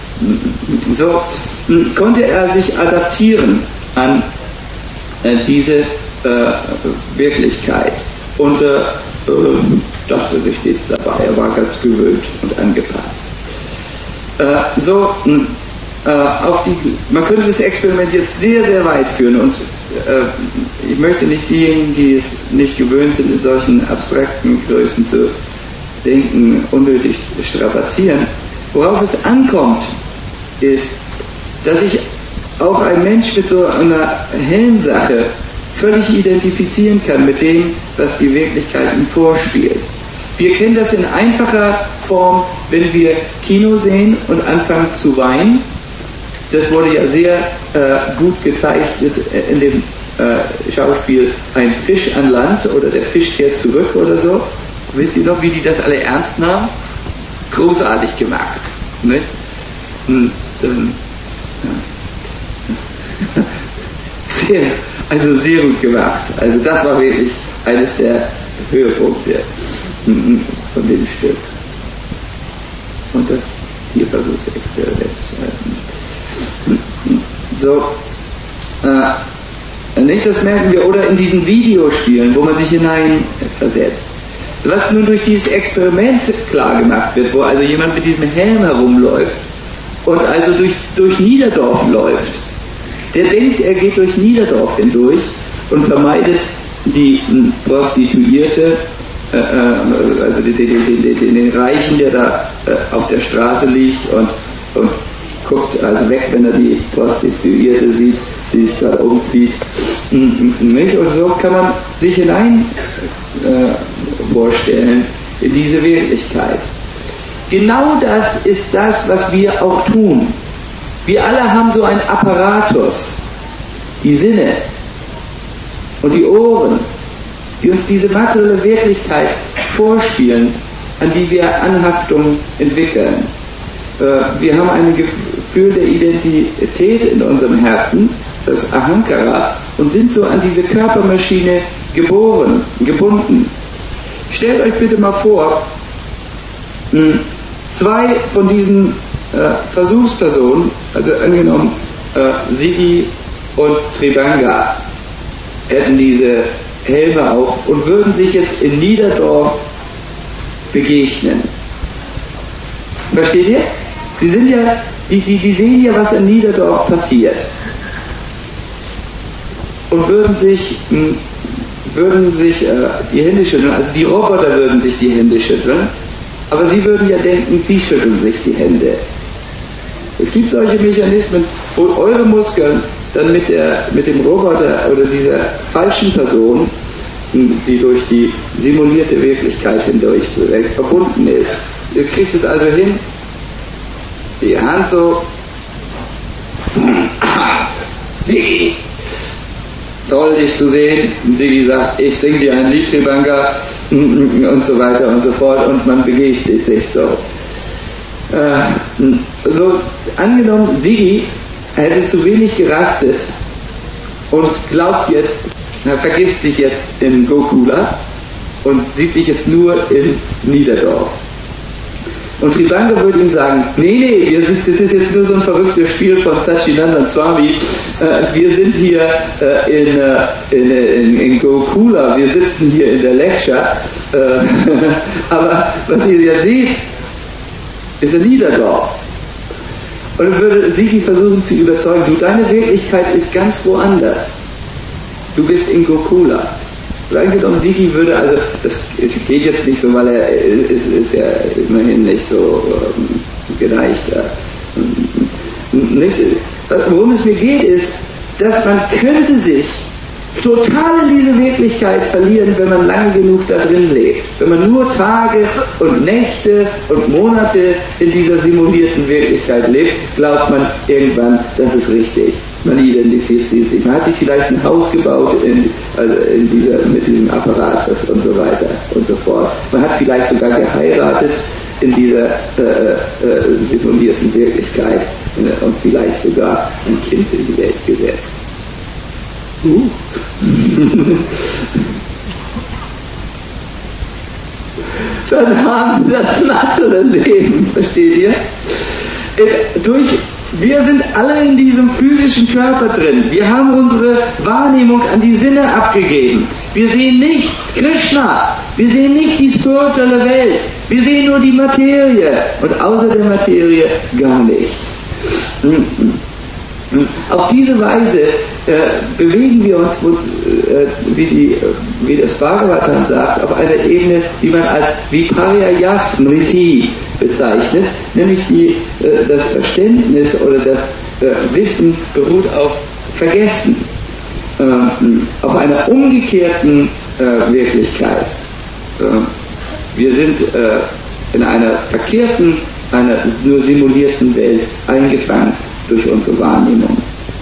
So konnte er sich adaptieren an äh, diese äh, Wirklichkeit und äh, dachte sich stets dabei, er war ganz gewöhnt und angepasst. Äh, so, äh, auf die, man könnte das Experiment jetzt sehr, sehr weit führen und äh, ich möchte nicht diejenigen, die es nicht gewöhnt sind, in solchen abstrakten Größen zu denken, unnötig strapazieren. Worauf es ankommt, ist, dass sich auch ein Mensch mit so einer Helmsache völlig identifizieren kann mit dem, was die Wirklichkeit ihm vorspielt. Wir kennen das in einfacher Form, wenn wir Kino sehen und anfangen zu weinen. Das wurde ja sehr äh, gut gezeichnet in dem äh, Schauspiel Ein Fisch an Land oder Der Fisch kehrt zurück oder so. Wisst ihr noch, wie die das alle ernst nahmen? Großartig gemacht. Nicht? Und, ähm, ja. sehr, also sehr gut gemacht. Also das war wirklich eines der Höhepunkte von dem Stück. Und das Tierversuchsexperiment. So, äh, nicht, das merken wir, oder in diesen Videospielen, wo man sich hineinversetzt. So, was nun durch dieses Experiment klar gemacht wird, wo also jemand mit diesem Helm herumläuft und also durch, durch Niederdorf läuft, der denkt, er geht durch Niederdorf hindurch und vermeidet die Prostituierte, äh, also den, den, den, den, den Reichen, der da äh, auf der Straße liegt und, und guckt also weg, wenn er die Prostituierte sieht, die sich gerade umzieht. Nicht? Und so kann man sich hinein äh, vorstellen in diese Wirklichkeit. Genau das ist das, was wir auch tun. Wir alle haben so einen Apparatus, die Sinne und die Ohren, die uns diese materielle Wirklichkeit vorspielen, an die wir Anhaftung entwickeln. Wir haben ein Gefühl der Identität in unserem Herzen, das Ahankara, und sind so an diese Körpermaschine geboren, gebunden. Stellt euch bitte mal vor, zwei von diesen äh, Versuchspersonen, also angenommen äh, Sigi und Tribanga, hätten diese Helme auf und würden sich jetzt in Niederdorf begegnen. Versteht ihr? Sie sind ja, die, die, die sehen ja, was in Niederdorf passiert. Und würden sich, mh, würden sich äh, die Hände schütteln, also die Roboter würden sich die Hände schütteln, aber sie würden ja denken, sie schütteln sich die Hände. Es gibt solche Mechanismen, wo eure Muskeln dann mit, der, mit dem Roboter oder dieser falschen Person, die durch die simulierte Wirklichkeit hindurch verbunden ist. Ihr kriegt es also hin, die Hand so, Sigi, toll dich zu sehen. Und Sigi sagt, ich singe dir ein Lied, Tribanga, und so weiter und so fort, und man begegnet sich so. Äh, so angenommen, Sigi hätte zu wenig gerastet und glaubt jetzt, er vergisst sich jetzt in Gokula und sieht sich jetzt nur in Niederdorf. Und Tribanga würde ihm sagen, nee, nee, wir sind, das ist jetzt nur so ein verrücktes Spiel von Satchidananda Swami, äh, wir sind hier äh, in, äh, in, in, in Gokula, wir sitzen hier in der Lecture, äh, aber was ihr ja seht, ist ein Niederdorf. Und dann würde Sigi versuchen zu überzeugen, du, deine Wirklichkeit ist ganz woanders. Du bist in Gokula. Und angenommen, Sigi würde, also das es geht jetzt nicht so, weil er ist, ist ja immerhin nicht so ähm, geneigt. Äh, nicht, worum es mir geht, ist, dass man könnte sich total in diese Wirklichkeit verlieren, wenn man lange genug da drin lebt. Wenn man nur Tage und Nächte und Monate in dieser simulierten Wirklichkeit lebt, glaubt man irgendwann, das ist richtig. Man identifiziert sich. Man hat sich vielleicht ein Haus gebaut in, also in dieser, mit diesem Apparatus und so weiter und so fort. Man hat vielleicht sogar geheiratet in dieser äh, äh, simulierten Wirklichkeit äh, und vielleicht sogar ein Kind in die Welt gesetzt. Uh. Dann haben wir das nachtere Leben, versteht ihr? Durch, wir sind alle in diesem physischen Körper drin. Wir haben unsere Wahrnehmung an die Sinne abgegeben. Wir sehen nicht Krishna, wir sehen nicht die spirituelle Welt, wir sehen nur die Materie und außer der Materie gar nichts. Auf diese Weise äh, bewegen wir uns, wo, äh, wie, die, wie das Bhagavatam sagt, auf einer Ebene, die man als Viparya Smriti bezeichnet, nämlich die, äh, das Verständnis oder das äh, Wissen beruht auf Vergessen. äh, auf einer umgekehrten äh, Wirklichkeit. Äh, wir sind äh, in einer verkehrten, einer nur simulierten Welt eingefangen durch unsere Wahrnehmung.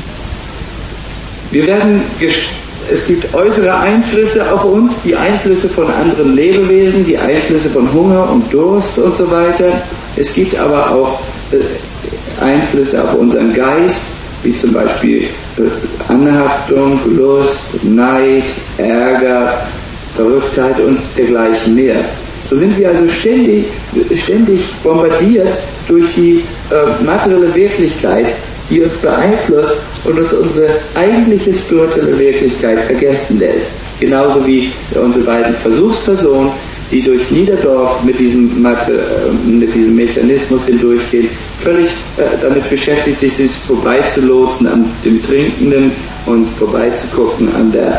Wir werden gest- es gibt äußere Einflüsse auf uns, die Einflüsse von anderen Lebewesen, die Einflüsse von Hunger und Durst und so weiter. Es gibt aber auch äh, Einflüsse auf unseren Geist, wie zum Beispiel äh, Anhaftung, Lust, Neid, Ärger, Verrücktheit und dergleichen mehr. So sind wir also ständig, ständig bombardiert durch die äh, materielle Wirklichkeit, die uns beeinflusst und uns unsere eigentliche spirituelle Wirklichkeit vergessen lässt. Genauso wie unsere beiden Versuchspersonen, die durch Niederdorf mit diesem, Mathe, äh, mit diesem Mechanismus hindurchgehen, völlig äh, damit beschäftigt, sich, sich vorbeizulotsen an dem Trinkenden und vorbeizugucken an der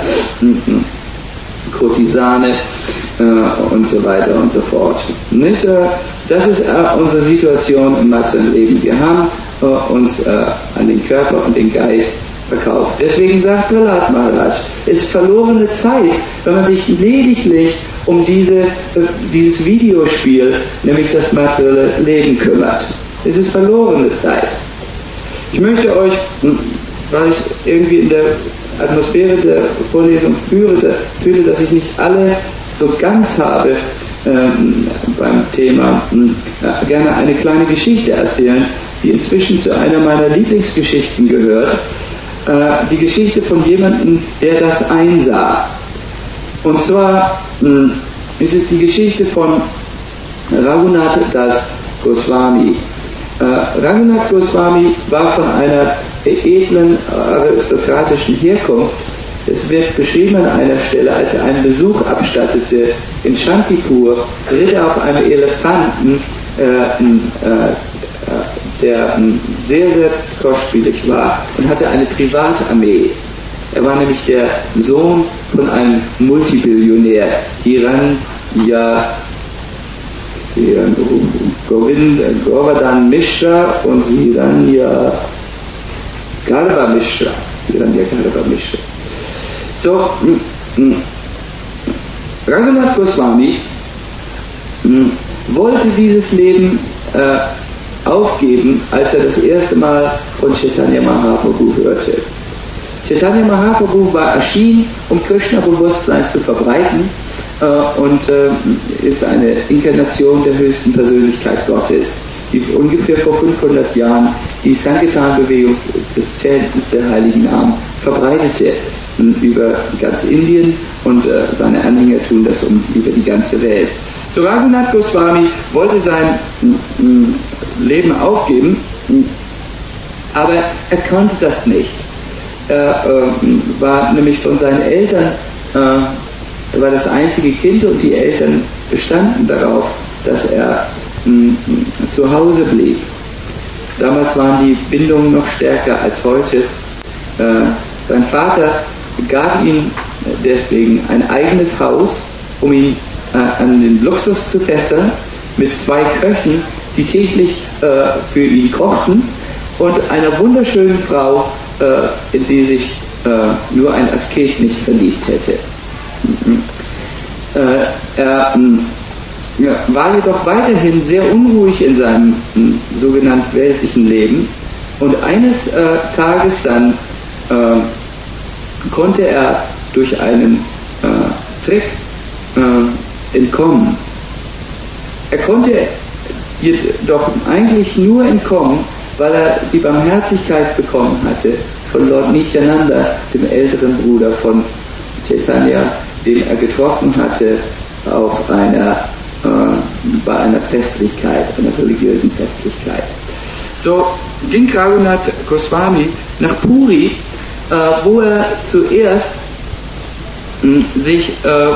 äh, Kurtisane äh, und so weiter und so fort. Nicht? Äh, das ist äh, unsere Situation im materiellen Leben. Wir haben äh, uns äh, an den Körper und den Geist verkauft. Deswegen sagt Prahlad Maharaj, es ist verlorene Zeit, wenn man sich lediglich um diese, äh, dieses Videospiel, nämlich das materielle Leben, kümmert. Es ist verlorene Zeit. Ich möchte euch, weil ich irgendwie in der Atmosphäre der Vorlesung fühle, fühle dass ich nicht alle so ganz habe ähm, beim Thema, äh, gerne eine kleine Geschichte erzählen, die inzwischen zu einer meiner Lieblingsgeschichten gehört. Äh, die Geschichte von jemandem, der das einsah. Und zwar mh, ist es die Geschichte von Raghunath Das Goswami. Äh, Raghunath Goswami war von einer edlen aristokratischen Herkunft. Es wird beschrieben an einer Stelle, als er einen Besuch abstattete in Shantipur, ritt er auf einem Elefanten, äh, äh, der sehr, sehr kostspielig war und hatte eine Privatarmee. Er war nämlich der Sohn von einem Multibillionär, Hiranya Govardhan Mishra und Hiranya Garba Mishra. Hiranya Garba Mishra. So, Raghunath Goswami wollte dieses Leben äh, aufgeben, als er das erste Mal von Chaitanya Mahaprabhu hörte. Chaitanya Mahaprabhu war erschienen, um Krishna-Bewusstsein zu verbreiten äh, und äh, ist eine Inkarnation der höchsten Persönlichkeit Gottes, die ungefähr vor fünfhundert Jahren die Sankirtan-Bewegung des Chantens der heiligen Namen verbreitete äh, über ganz Indien und äh, seine Anhänger tun das um über die ganze Welt. So Raghunath Goswami wollte sein äh, Leben aufgeben, aber er konnte das nicht. Er äh, war nämlich von seinen Eltern, äh, er war das einzige Kind und die Eltern bestanden darauf, dass er mh, zu Hause blieb. Damals waren die Bindungen noch stärker als heute. Äh, sein Vater gab ihm deswegen ein eigenes Haus, um ihn äh, an den Luxus zu fesseln, mit zwei Köchen, die täglich äh, für ihn kochten, und einer wunderschönen Frau, äh, in die sich äh, nur ein Asket nicht verliebt hätte. Mhm. Äh, er äh, ja, war jedoch weiterhin sehr unruhig in seinem äh, sogenannten weltlichen Leben, und eines äh, Tages dann äh, konnte er durch einen äh, Trick äh, entkommen. Er konnte jedoch eigentlich nur entkommen, weil er die Barmherzigkeit bekommen hatte von Lord Nityananda, dem älteren Bruder von Chaitanya, den er getroffen hatte auf einer, äh, bei einer Festlichkeit, einer religiösen Festlichkeit. So ging Raghunath Goswami nach Puri, äh, wo er zuerst mh, sich äh,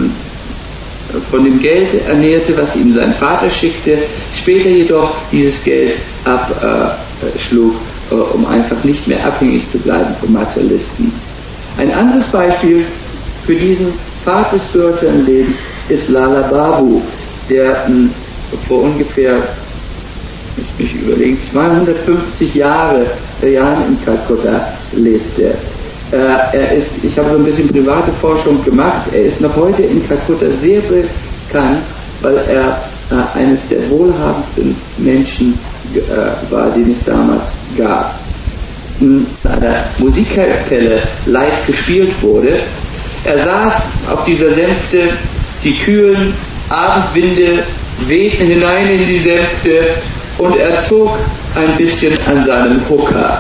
von dem Geld ernährte, was ihm sein Vater schickte, später jedoch dieses Geld abschlug, äh, äh, um einfach nicht mehr abhängig zu bleiben von Materialisten. Ein anderes Beispiel für diesen Pfad des spirituellen Lebens ist Lala Babu, der mh, vor ungefähr, ich mich überlegen, zweihundertfünfzig Jahre, Jahren in Kalkutta lebte. Äh, er ist, ich habe so ein bisschen private Forschung gemacht, er ist noch heute in Kalkutta sehr bekannt, weil er äh, eines der wohlhabendsten Menschen äh, war, den es damals gab. In einer Musikkapelle live gespielt wurde. Er saß auf dieser Sänfte, die kühlen Abendwinde wehten hinein in die Sänfte und er zog ein bisschen an seinem Hooker.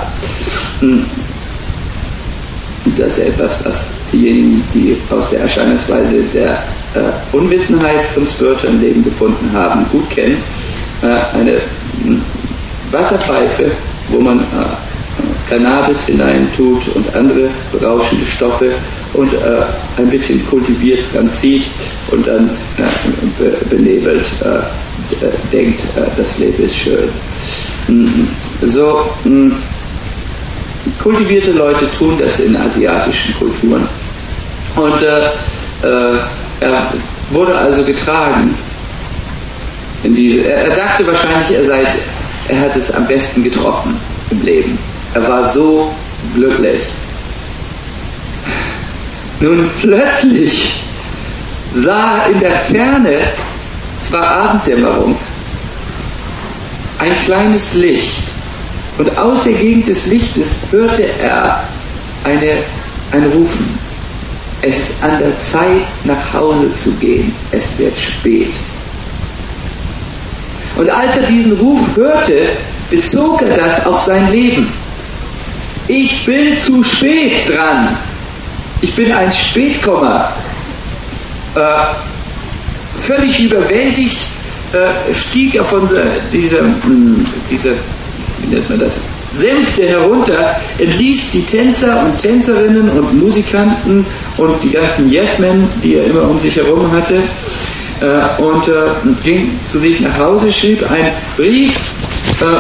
Das ist etwas, was diejenigen, die aus der Erscheinungsweise der äh, Unwissenheit zum spirituellen Leben gefunden haben, gut kennen. Äh, eine mh, Wasserpfeife, wo man äh, Cannabis hineintut und andere berauschende Stoffe und äh, ein bisschen kultiviert dran zieht und dann äh, be- benebelt äh, denkt, äh, das Leben ist schön. Mhm. So mh, kultivierte Leute tun das in asiatischen Kulturen. Und äh, äh, er wurde also getragen in diese. Er, er dachte wahrscheinlich, er sei, er hat es am besten getroffen im Leben. Er war so glücklich. Nun plötzlich sah er in der Ferne, es war Abenddämmerung, ein kleines Licht. Und aus der Gegend des Lichtes hörte er eine, ein Rufen. Es ist an der Zeit, nach Hause zu gehen. Es wird spät. Und als er diesen Ruf hörte, bezog er das auf sein Leben. Ich bin zu spät dran. Ich bin ein Spätkommer. Äh, völlig überwältigt äh, stieg er von dieser, dieser, wie nennt man das, Sänfte herunter, entließ die Tänzer und Tänzerinnen und Musikanten und die ganzen Yes-Men, die er immer um sich herum hatte, äh, und äh, ging zu sich nach Hause, schrieb einen Brief, äh,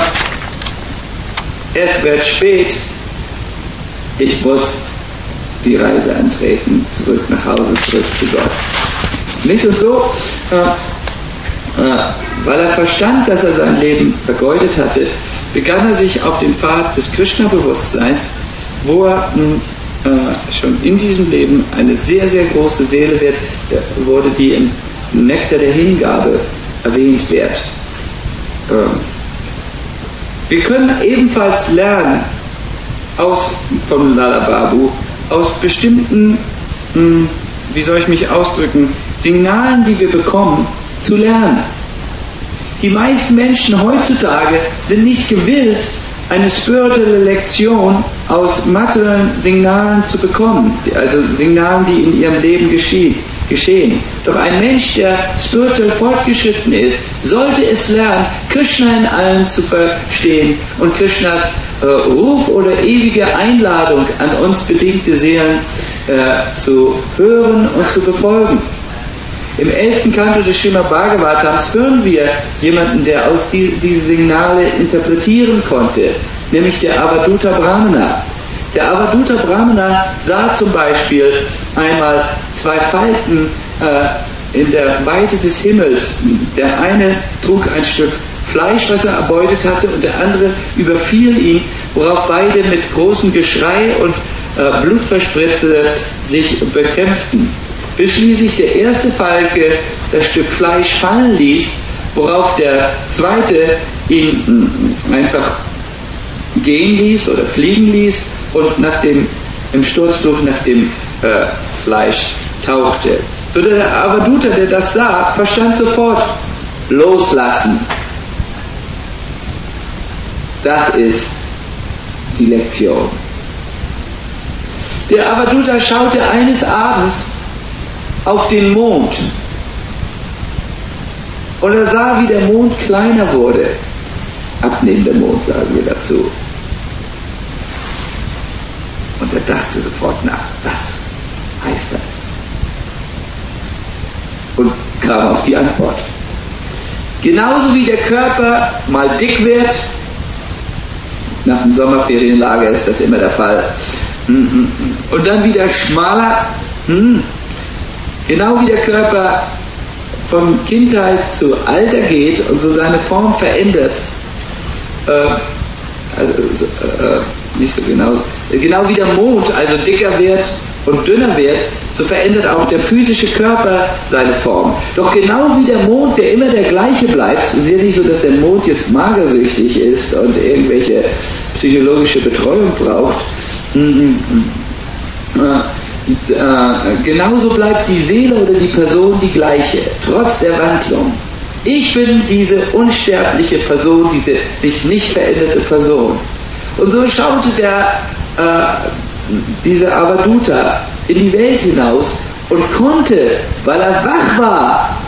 es wird spät, ich muss die Reise antreten, zurück nach Hause, zurück zu Gott. Nicht und so, äh, äh, weil er verstand, dass er sein Leben vergeudet hatte, begann er sich auf den Pfad des Krishna-Bewusstseins, wo er mh, äh, schon in diesem Leben eine sehr, sehr große Seele wird, äh, wurde, die im Nektar der Hingabe erwähnt wird. Äh, wir können ebenfalls lernen, aus, von Lala Babu, aus bestimmten, mh, wie soll ich mich ausdrücken, Signalen, die wir bekommen, zu lernen. Die meisten Menschen heutzutage sind nicht gewillt, eine spirituelle Lektion aus materiellen Signalen zu bekommen, also Signalen, die in ihrem Leben geschehen. geschehen. Doch ein Mensch, der spirituell fortgeschritten ist, sollte es lernen, Krishna in allem zu verstehen und Krishnas äh, Ruf oder ewige Einladung an uns bedingte Seelen äh, zu hören und zu befolgen. Im elften Kanto des Srimad Bhagavatams hören wir jemanden, der aus die, diese Signale interpretieren konnte, nämlich der Avadhuta Brahmana. Der Avadhuta Brahmana sah zum Beispiel einmal zwei Falten äh, in der Weite des Himmels. Der eine trug ein Stück Fleisch, was er erbeutet hatte, und der andere überfiel ihn, worauf beide mit großem Geschrei und äh, Blutverspritze sich bekämpften. Bis schließlich der erste Falke das Stück Fleisch fallen ließ, worauf der zweite ihn einfach gehen ließ oder fliegen ließ und nach dem, im Sturzflug nach dem äh, Fleisch tauchte. So der Avadhuta, der das sah, verstand sofort, loslassen. Das ist die Lektion. Der Avadhuta schaute eines Abends auf den Mond und er sah, wie der Mond kleiner wurde. Abnehmender Mond, sagen wir dazu. Und er dachte sofort nach, was heißt das? Und kam auf die Antwort. Genauso wie der Körper mal dick wird, nach dem Sommerferienlager ist das immer der Fall, und dann wieder schmaler, genau wie der Körper von Kindheit zu Alter geht und so seine Form verändert, äh, also, äh, nicht so genau. Genau wie der Mond also dicker wird und dünner wird, so verändert auch der physische Körper seine Form. Doch genau wie der Mond, der immer der gleiche bleibt, es ist ja nicht so, dass der Mond jetzt magersüchtig ist und irgendwelche psychologische Betreuung braucht. Genauso bleibt die Seele oder die Person die gleiche, trotz der Wandlung. Ich bin diese unsterbliche Person, diese sich nicht veränderte Person. Und so schaute der, äh, dieser Avadhuta in die Welt hinaus und konnte, weil er wach war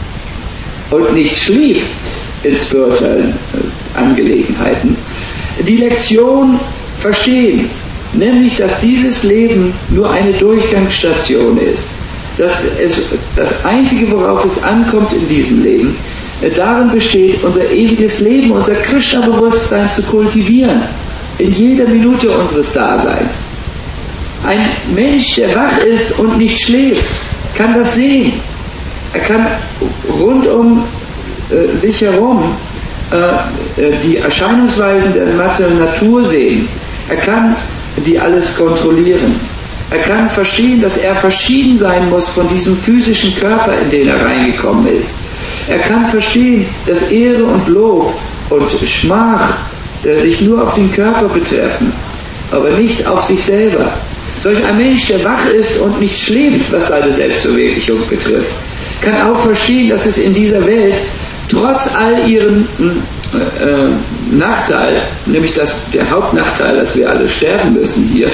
und nicht schlief in spirituellen äh, Angelegenheiten, die Lektion verstehen, nämlich, dass dieses Leben nur eine Durchgangsstation ist. Dass es, das Einzige, worauf es ankommt in diesem Leben, äh, darin besteht, unser ewiges Leben, unser Krishna-Bewusstsein zu kultivieren, in jeder Minute unseres Daseins. Ein Mensch, der wach ist und nicht schläft, kann das sehen. Er kann rund um äh, sich herum äh, die Erscheinungsweisen der Natur sehen. Er kann die alles kontrollieren. Er kann verstehen, dass er verschieden sein muss von diesem physischen Körper, in den er reingekommen ist. Er kann verstehen, dass Ehre und Lob und Schmach äh, sich nur auf den Körper betreffen, aber nicht auf sich selber. Solch ein Mensch, der wach ist und nicht schläft, was seine Selbstverwirklichung betrifft, kann auch verstehen, dass es in dieser Welt trotz all ihren äh, Nachteil, nämlich das, der Hauptnachteil, dass wir alle sterben müssen hier,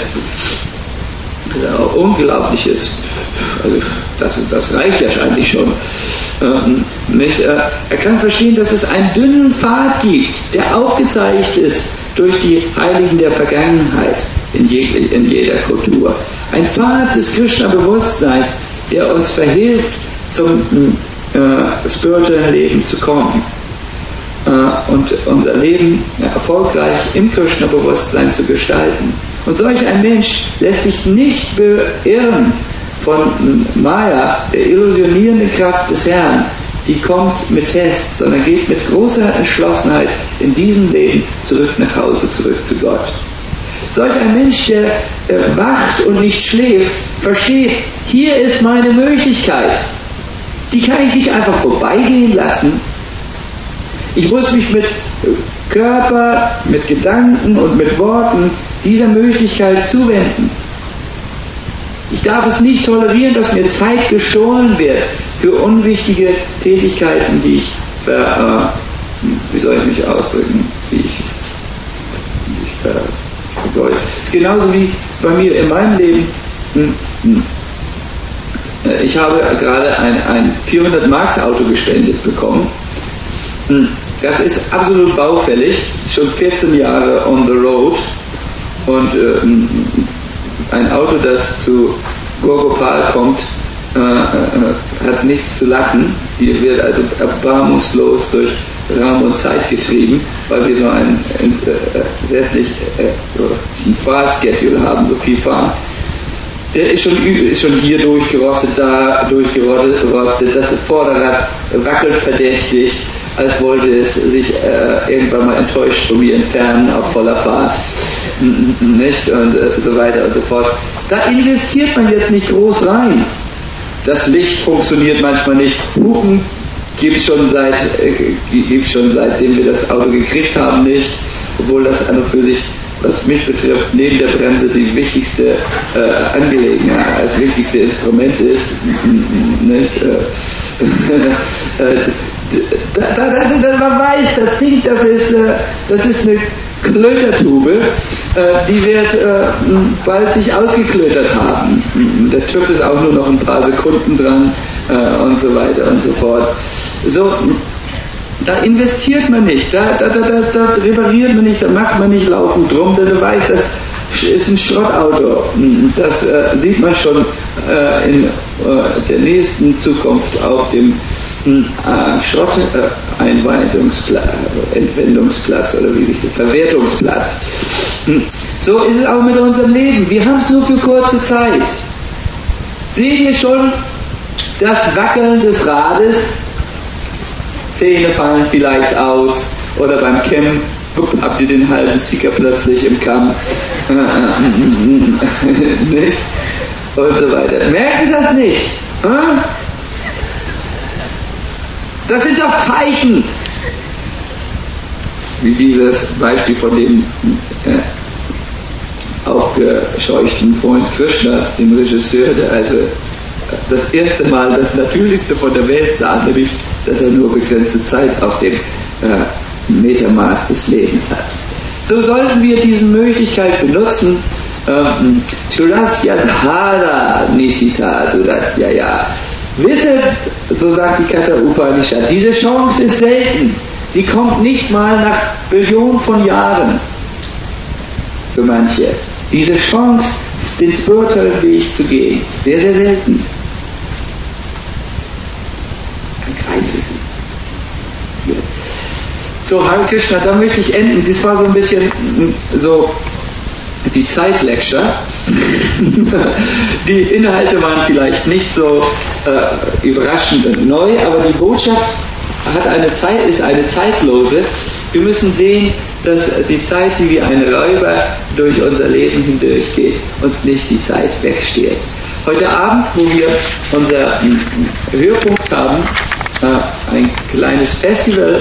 ja, unglaubliches, also das, das reicht ja wahrscheinlich schon. Ähm, nicht? Äh, er kann verstehen, dass es einen dünnen Pfad gibt, der aufgezeigt ist durch die Heiligen der Vergangenheit in, je, in jeder Kultur. Ein Pfad des Krishna-Bewusstseins, der uns verhilft, zum äh, spirituellen Leben zu kommen äh, und unser Leben ja, erfolgreich im Krishna-Bewusstsein zu gestalten. Und solch ein Mensch lässt sich nicht beirren von Maya, der illusionierenden Kraft des Herrn, die kommt mit Tests, sondern geht mit großer Entschlossenheit in diesem Leben zurück nach Hause, zurück zu Gott. Solch ein Mensch, der äh, wacht und nicht schläft, versteht, hier ist meine Möglichkeit. Die kann ich nicht einfach vorbeigehen lassen. Ich muss mich mit Körper, mit Gedanken und mit Worten dieser Möglichkeit zuwenden. Ich darf es nicht tolerieren, dass mir Zeit gestohlen wird für unwichtige Tätigkeiten, die ich, ver, äh, wie soll ich mich ausdrücken, wie ich, wie ich ver, vergeud. Es ist genauso wie bei mir in meinem Leben. Ich habe gerade ein, ein vierhundert Marks Auto gespendet bekommen. Das ist absolut baufällig, ist schon vierzehn Jahre on the road und äh, ein Auto, das zu Gorgopal kommt, äh, äh, hat nichts zu lachen. Die wird also erbarmungslos durch Raum und Zeit getrieben, weil wir so ein äh, sätzlich äh, ein Fahrschedule haben, so viel fahren. Der ist schon, ist schon hier durchgerostet, da durchgerostet, das Vorderrad wackelt verdächtig, als wollte es sich äh, irgendwann mal enttäuscht von mir entfernen auf voller Fahrt, nicht? Und äh, so weiter und so fort. Da investiert man jetzt nicht groß rein. Das Licht funktioniert manchmal nicht. Hupen gibt es schon seit, äh, gibt's schon seitdem wir das Auto gekriegt haben nicht, obwohl das an und für sich, was mich betrifft, neben der Bremse die wichtigste äh, Angelegenheit, das wichtigste Instrument ist, nicht? Äh, da, da, da, da, man weiß, das Ding, das ist, äh, das ist eine Klötertube, äh, die wird äh, bald sich ausgeklötert haben. Der TÜV ist auch nur noch ein paar Sekunden dran äh, und so weiter und so fort. So, da investiert man nicht, da, da, da, da, da repariert man nicht, da macht man nicht laufend drum, denn du weißt, das ist ein Schrottauto. Das äh, sieht man schon äh, in äh, der nächsten Zukunft auf dem äh, Schrott-Einwendungsplatz äh, Entwendungsplatz oder wie sich der Verwertungsplatz. So ist es auch mit unserem Leben. Wir haben es nur für kurze Zeit. Seht ihr schon das Wackeln des Rades? Zähne fallen vielleicht aus oder beim Kämmen wupp, habt ihr den halben Seeker plötzlich im Kamm. Nicht? Und so weiter. Merkt ihr das nicht? Das sind doch Zeichen. Wie dieses Beispiel von dem äh, aufgescheuchten Freund Krishnas, dem Regisseur, der also das erste Mal das Natürlichste von der Welt sah, nämlich, dass er nur begrenzte Zeit auf dem äh, Metermaß des Lebens hat. So sollten wir diese Möglichkeit benutzen. Churasya Dhara Nishita Duratjaya. Wisse, so sagt die Katha Upanishad, diese Chance ist selten. Sie kommt nicht mal nach Billionen von Jahren. Für manche. Diese Chance, den spirituellen Weg zu gehen, ist sehr, sehr selten. Ergreife sie. Ja. So, Hare Krishna, da möchte ich enden. Das war so ein bisschen so die Zeitlecture. Die Inhalte waren vielleicht nicht so äh, überraschend und neu, aber die Botschaft hat eine Zeit, ist eine zeitlose. Wir müssen sehen, dass die Zeit, die wie ein Räuber durch unser Leben hindurchgeht, uns nicht die Zeit wegsteht. Heute Abend, wo wir unser Höhepunkt haben, äh, ein kleines Festival,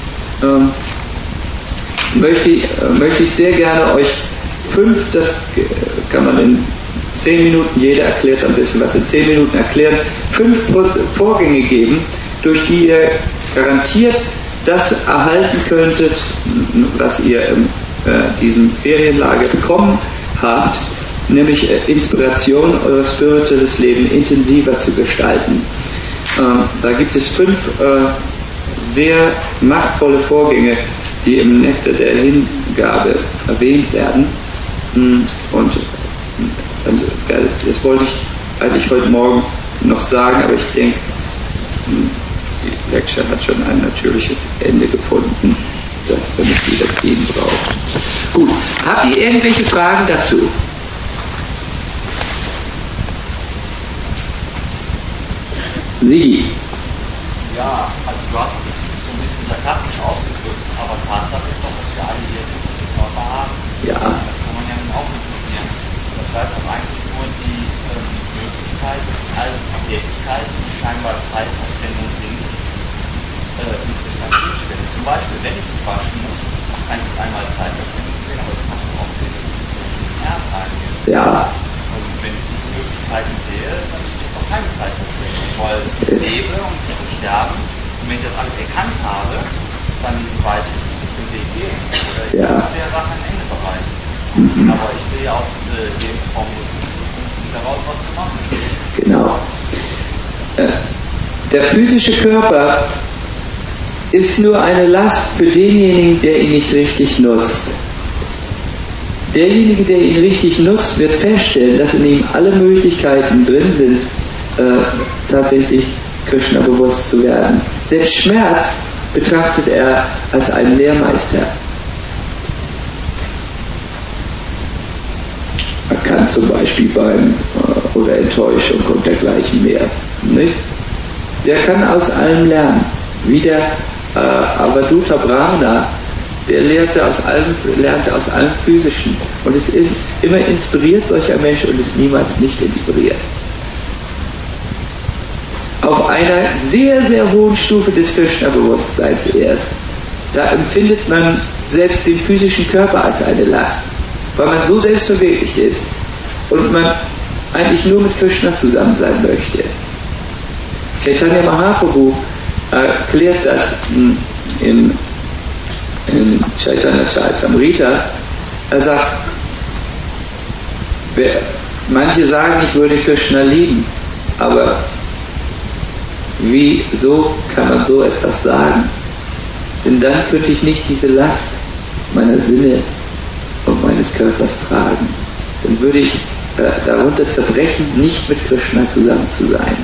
äh, möchte, ich, äh, möchte ich sehr gerne euch fünf, das kann man in zehn Minuten, jeder erklärt ein bisschen was in zehn Minuten erklären, fünf Vorgänge geben, durch die ihr garantiert das erhalten könntet, was ihr in äh, diesem Ferienlager bekommen habt, nämlich äh, Inspiration, euer spirituelles Leben intensiver zu gestalten. Äh, da gibt es fünf äh, sehr machtvolle Vorgänge, die im Nektar der Hingabe erwähnt werden. Und also, das wollte ich eigentlich heute Morgen noch sagen, aber ich denke, die Lecture hat schon ein natürliches Ende gefunden, das wir nicht wiederziehen brauchen. Gut, habt ihr irgendwelche Fragen dazu? Sigi? Ja, also du hast es so ein bisschen sarkastisch ausgedrückt, aber Tatsache ist doch, dass wir alle hier den Körper haben. Ja. Das kann man ja nun auch nicht definieren. Das bleibt doch eigentlich nur die ähm, Möglichkeit, all Tätigkeiten, die scheinbar Zeitverschwendung sind, äh, interessant hinstellen. Zum Beispiel, wenn ich mich waschen muss, kann ich einmal Zeitverschwendung sehen, aber ich kann auch sehen, dass ich nicht mehr reingehe. Ja. Und wenn ich diese Möglichkeiten sehe, dann ist das doch keine Zeitverschwendung, weil ich lebe und ich will sterben. Und wenn ich das alles erkannt habe, dann weiß ich, wie ich den Weg gehe. Oder ich Ja. muss der Sache ein Ende bereiten. Mhm. Aber ich will ja auch diese Lebensform nutzen, um daraus was zu machen. Genau. Äh, Der physische Körper ist nur eine Last für denjenigen, der ihn nicht richtig nutzt. Derjenige, der ihn richtig nutzt, wird feststellen, dass in ihm alle Möglichkeiten drin sind, äh, tatsächlich Krishna bewusst zu werden. Selbst Schmerz betrachtet er als einen Lehrmeister. Er kann zum Beispiel beim äh, oder Enttäuschung und dergleichen mehr. Nicht? Der kann aus allem lernen. Wie der äh, Avadhuta Brahmana, der lehrte aus allem, lernte aus allem Physischen und ist in, immer inspiriert, solcher Mensch, und ist niemals nicht inspiriert. Auf einer sehr, sehr hohen Stufe des Krishna-Bewusstseins erst, da empfindet man selbst den physischen Körper als eine Last, weil man so selbstverwirklicht ist und man eigentlich nur mit Krishna zusammen sein möchte. Chaitanya Mahaprabhu erklärt das in, in Chaitanya Charitamrita. Er sagt, wer, manche sagen, ich würde Krishna lieben, aber wieso kann man so etwas sagen? Denn dann könnte ich nicht diese Last meiner Sinne und meines Körpers tragen. Dann würde ich äh, darunter zerbrechen, nicht mit Krishna zusammen zu sein.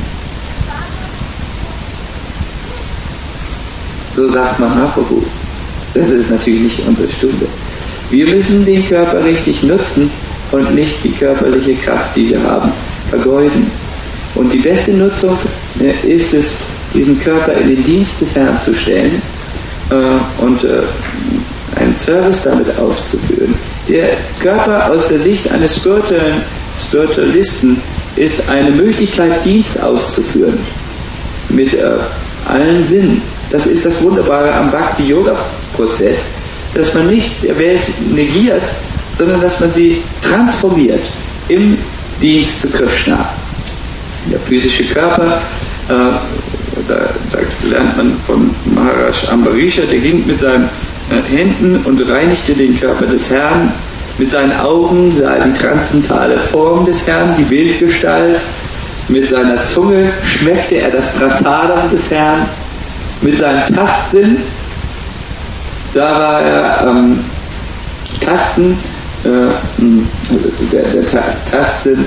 So sagt Mahaprabhu. Das ist natürlich nicht unsere Stunde. Wir müssen den Körper richtig nutzen und nicht die körperliche Kraft, die wir haben, vergeuden. Und die beste Nutzung äh, ist es, diesen Körper in den Dienst des Herrn zu stellen äh, und äh, ein einen Service damit auszuführen. Der Körper aus der Sicht eines spirituellen Spiritualisten ist eine Möglichkeit, Dienst auszuführen mit äh, allen Sinnen. Das ist das Wunderbare am Bhakti-Yoga-Prozess, dass man nicht der Welt negiert, sondern dass man sie transformiert im Dienst zu Krishna. Der physische Körper, äh, da, da lernt man von Maharaj Ambarisha, der ging mit seinen äh, Händen und reinigte den Körper des Herrn. Mit seinen Augen sah er die transzendentale Form des Herrn, die Bildgestalt. Mit seiner Zunge schmeckte er das Prasadam des Herrn. Mit seinem Tastsinn, da war er am ähm, Tasten, äh, der, der Ta- Tastsinn,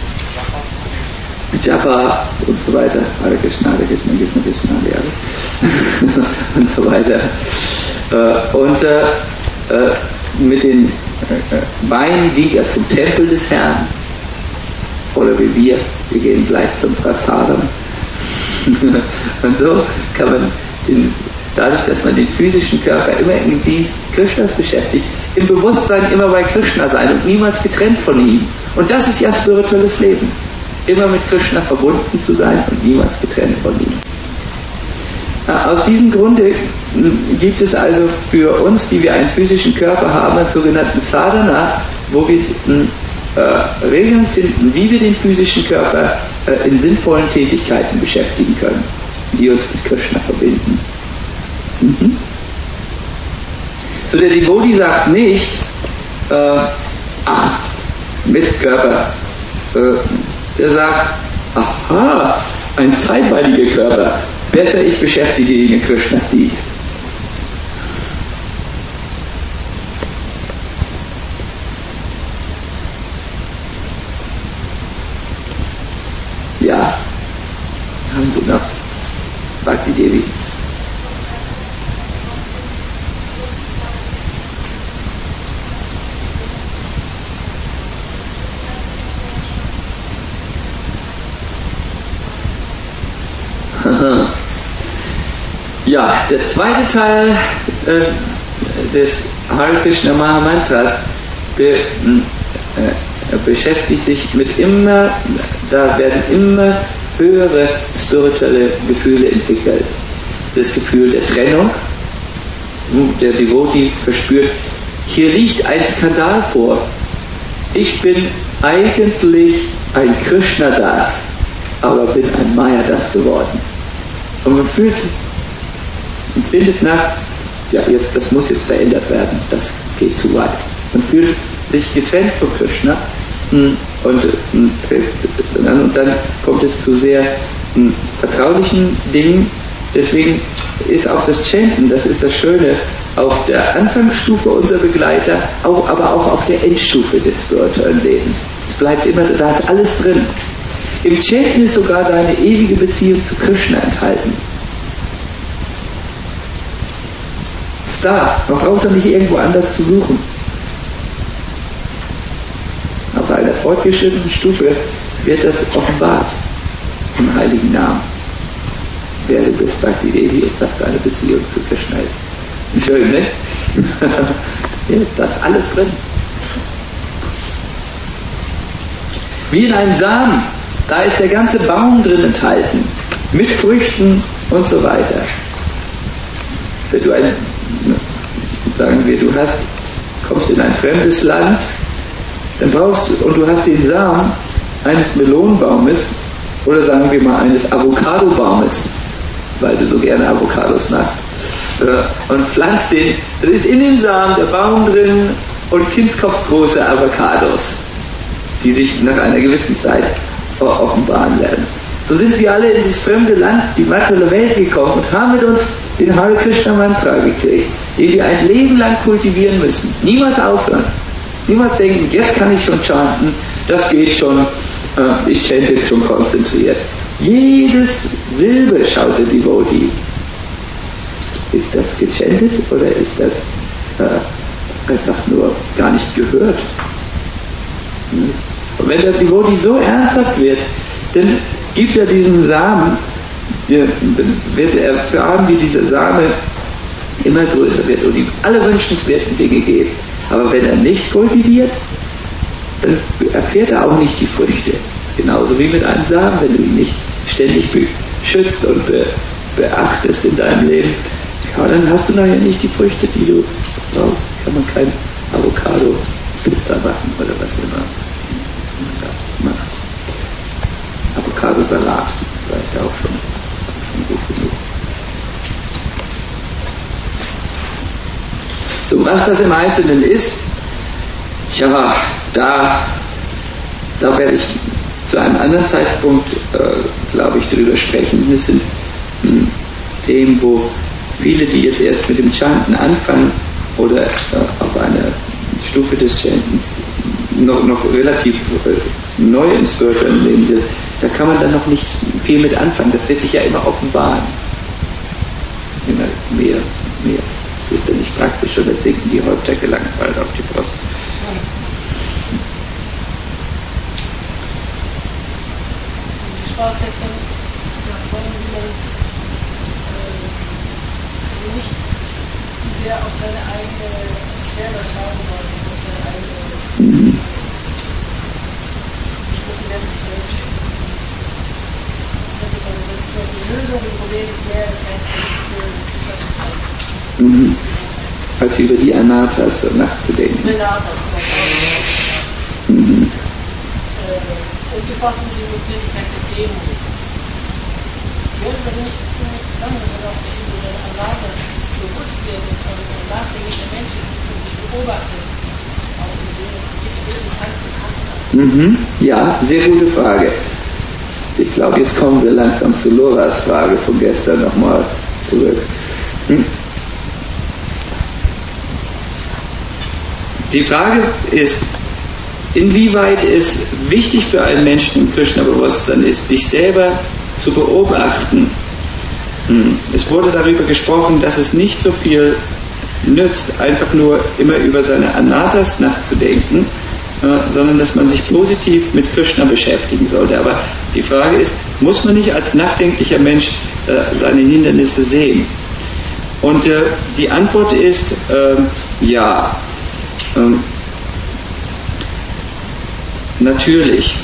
Japa und so weiter, Hare Krishna, Hare Krishna, Krishna Krishna, Hare und so weiter. Äh, und äh, äh, mit den äh, Beinen ging er zum Tempel des Herrn. Oder wie wir, wir gehen gleich zum Prasadam. Und so kann man den, dadurch, dass man den physischen Körper immer im Dienst Krishnas beschäftigt, im Bewusstsein immer bei Krishna sein und niemals getrennt von ihm. Und das ist ja spirituelles Leben. Immer mit Krishna verbunden zu sein und niemals getrennt von ihm. Aus diesem Grunde gibt es also für uns, die wir einen physischen Körper haben, einen sogenannten Sadhana, wo wir äh, Regeln finden, wie wir den physischen Körper äh, in sinnvollen Tätigkeiten beschäftigen können, die uns mit Krishna verbinden. Mhm. So, der Devotee sagt nicht, äh, ach, Mistkörper. Äh, der sagt, aha, ein zeitweiliger Körper. Besser, ich beschäftige ihn in Krishnas Dienst. Ja, haben wir noch Bhakti Devi. Ja, der zweite Teil äh, des Hare Krishna Maha Mantras be, äh, beschäftigt sich mit immer, da werden immer höhere spirituelle Gefühle entwickelt. Das Gefühl der Trennung, der Devotee verspürt, hier liegt ein Skandal vor. Ich bin eigentlich ein Krishna-Das, aber bin ein Maya-Das geworden. Und man fühlt und findet nach, ja, jetzt, das muss jetzt verändert werden, das geht zu weit. Man fühlt sich getrennt von Krishna und, und, und dann kommt es zu sehr m, vertraulichen Dingen. Deswegen ist auch das Chanten, das ist das Schöne, auf der Anfangsstufe unserer Begleiter, auch, aber auch auf der Endstufe des spirituellen Lebens. Es bleibt immer, da ist alles drin. Im Chanten ist sogar deine ewige Beziehung zu Krishna enthalten. Ist da. Man braucht doch nicht irgendwo anders zu suchen. Auf einer fortgeschrittenen Stufe wird das offenbart im heiligen Namen. Wer du bist, Bhakti Devi, und was deine Beziehung zu Krishna ist. Schön, ne? Ja, da ist alles drin. Wie in einem Samen. Da ist der ganze Baum drin enthalten, mit Früchten und so weiter. Wenn du ein, sagen wir, du hast, kommst in ein fremdes Land, dann brauchst du, und du hast den Samen eines Melonenbaumes oder sagen wir mal eines Avocadobaumes, weil du so gerne Avocados machst, und pflanzt den, dann ist in dem Samen der Baum drin und kindskopfgroße Avocados, die sich nach einer gewissen Zeit offenbaren werden. So sind wir alle in dieses fremde Land, die materielle Welt gekommen und haben mit uns den Hare Krishna Mantra gekriegt, den wir ein Leben lang kultivieren müssen. Niemals aufhören. Niemals denken, jetzt kann ich schon chanten, das geht schon, äh, ich chante schon konzentriert. Jedes Silbe, schaut der Devotee. Ist das gechantet oder ist das äh, einfach nur gar nicht gehört? Hm? Und wenn der Devotee so ernsthaft wird, dann gibt er diesem Samen, dann wird er erfahren, wie dieser Same immer größer wird und ihm alle wünschenswerten Dinge gibt. Aber wenn er nicht kultiviert, dann erfährt er auch nicht die Früchte. Das ist genauso wie mit einem Samen, wenn du ihn nicht ständig beschützt und be, beachtest in deinem Leben, ja, dann hast du nachher nicht die Früchte, die du brauchst. Kann man kein Avocado-Pizza machen oder was immer man da macht. Avocado-Salat vielleicht auch schon, schon gut genug. So, was das im Einzelnen ist, tja, da, da werde ich zu einem anderen Zeitpunkt, äh, glaube ich, drüber sprechen. Das sind mh, Themen, wo viele, die jetzt erst mit dem Chanten anfangen oder äh, auf einer Stufe des Chantens noch, noch relativ äh, neu im spirituellen Leben sind, da kann man dann noch nicht viel mit anfangen. Das wird sich ja immer offenbaren. Immer mehr, mehr. Das ist dann nicht praktisch, und dann sinken die Häupter gelangweilt auf die Brust. Ich sprach gestern davon, wie man äh, nicht zu sehr auf seine eigene, auf sich selber schauen sollte, auf seine eigene, Mhm. nicht nur die Welt sich selbst schicken. Das ist die Lösung des Problems mehr, das heißt, für sich auf das Haus. Mhm. Als über die Anatas nachzudenken. Anatas, Mhm. und gefasst mit der Notwendigkeit der Demut. Gehört es aber nicht zusammen, dass man auch sich über seine Anatas bewusst wird und ein nachdenklicher Mensch ist und sich beobachtet, auch in dem es wirklich Hand in Hand hat. Mhm. Ja, sehr gute Frage. Ich glaube, jetzt kommen wir langsam zu Loras Frage von gestern nochmal zurück. Hm? Die Frage ist, inwieweit es wichtig für einen Menschen im Krishna-Bewusstsein ist, sich selber zu beobachten. Es wurde darüber gesprochen, dass es nicht so viel nützt, einfach nur immer über seine Anatas nachzudenken, sondern dass man sich positiv mit Krishna beschäftigen sollte. Aber die Frage ist, muss man nicht als nachdenklicher Mensch seine Hindernisse sehen? Und die Antwort ist ja. Ähm, natürlich.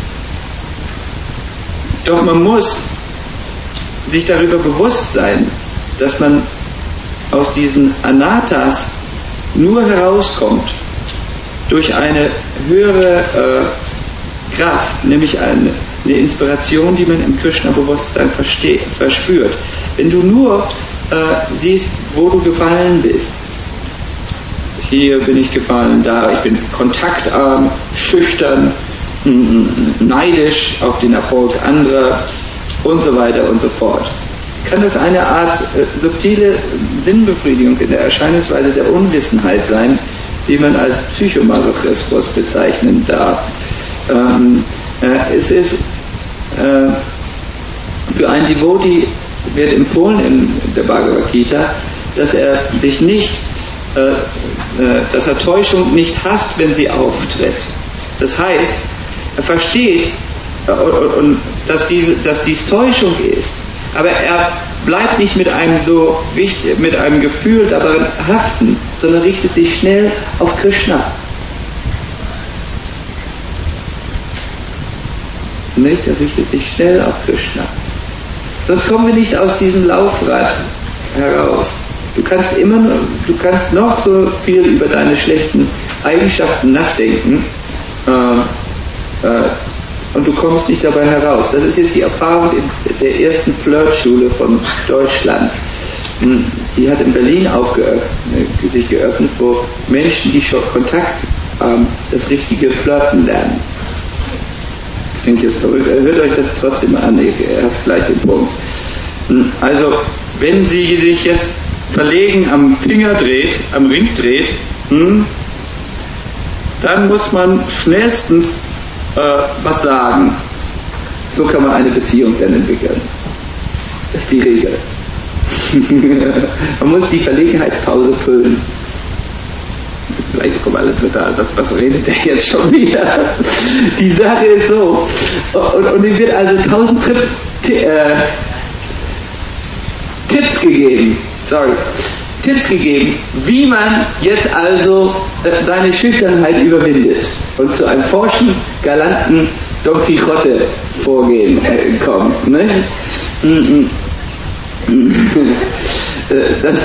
Doch man muss sich darüber bewusst sein, dass man aus diesen Anatas nur herauskommt durch eine höhere äh, Kraft, nämlich eine, eine Inspiration, die man im Krishna-Bewusstsein verste- verspürt. Wenn du nur äh, siehst, wo du gefallen bist, hier bin ich gefallen, da, ich bin kontaktarm, schüchtern, neidisch auf den Erfolg anderer und so weiter und so fort. Kann das eine Art äh, subtile Sinnbefriedigung in der Erscheinungsweise der Unwissenheit sein, die man als Psychomasochismus bezeichnen darf? Ähm, äh, es ist äh, für einen Devotee wird empfohlen in der Bhagavad Gita, dass er sich nicht Äh, äh, dass er Täuschung nicht hasst, wenn sie auftritt. Das heißt, er versteht, äh, und, dass, diese, dass dies Täuschung ist, aber er bleibt nicht mit einem so wichtig, mit einem Gefühl daran haften, sondern richtet sich schnell auf Krishna. Nicht? Er richtet sich schnell auf Krishna. Sonst kommen wir nicht aus diesem Laufrad heraus. Du kannst immer nur, du kannst noch so viel über deine schlechten Eigenschaften nachdenken äh, äh, und du kommst nicht dabei heraus. Das ist jetzt die Erfahrung in der ersten Flirtschule von Deutschland. Die hat in Berlin aufgeöffnet, sich geöffnet, wo Menschen, die schon Kontakt haben, das richtige Flirten lernen. Das klingt jetzt verrückt, hört euch das trotzdem an, ihr habt gleich den Punkt. Also, wenn Sie sich jetzt verlegen am Finger dreht, am Ring dreht, hm, dann muss man schnellstens äh, was sagen. So kann man eine Beziehung dann entwickeln. Das ist die Regel. Man muss die Verlegenheitspause füllen. Vielleicht kommen alle total, was, was redet der jetzt schon wieder? Die Sache ist so. Und, und ihm wird also tausend Trips, äh, Tipps gegeben. Sorry. Tipps gegeben, wie man jetzt also äh, seine Schüchternheit überwindet und zu einem forschen, galanten Don Quixote vorgehen äh, kommt. Ne? das,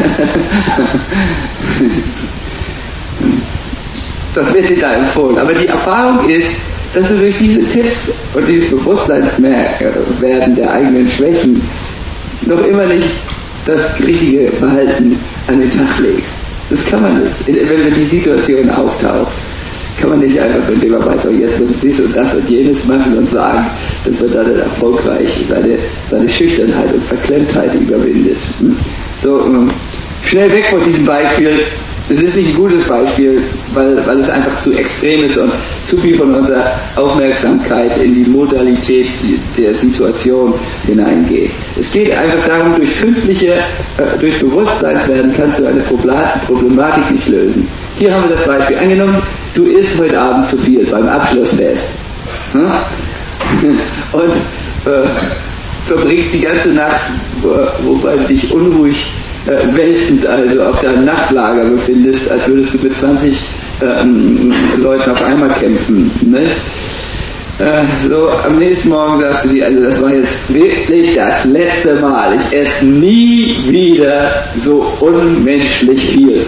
das wird dir da empfohlen. Aber die Erfahrung ist, dass du durch diese Tipps und dieses Bewusstseinswerden der eigenen Schwächen noch immer nicht das richtige Verhalten an den Tag legst. Das kann man nicht. Wenn die Situation auftaucht, kann man nicht einfach, indem man weiß, oh, jetzt muss man dies und das und jenes machen und sagen, dass man dann erfolgreich seine, seine Schüchternheit und Verklemmtheit überwindet. So, schnell weg von diesem Beispiel. Es ist nicht ein gutes Beispiel, weil, weil es einfach zu extrem ist und zu viel von unserer Aufmerksamkeit in die Modalität der Situation hineingeht. Es geht einfach darum, durch künstliche, äh, durch Bewusstseinswerden kannst du eine Problematik nicht lösen. Hier haben wir das Beispiel. Angenommen, du isst heute Abend zu viel beim Abschlussfest. Hm? Und äh, verbringst die ganze Nacht, wobei du dich unruhig Äh, wälzend also auf deinem Nachtlager befindest, als würdest du mit zwanzig ähm, Leuten auf einmal kämpfen. Ne? Äh, so, am nächsten Morgen sagst du dir, also das war jetzt wirklich das letzte Mal. Ich esse nie wieder so unmenschlich viel.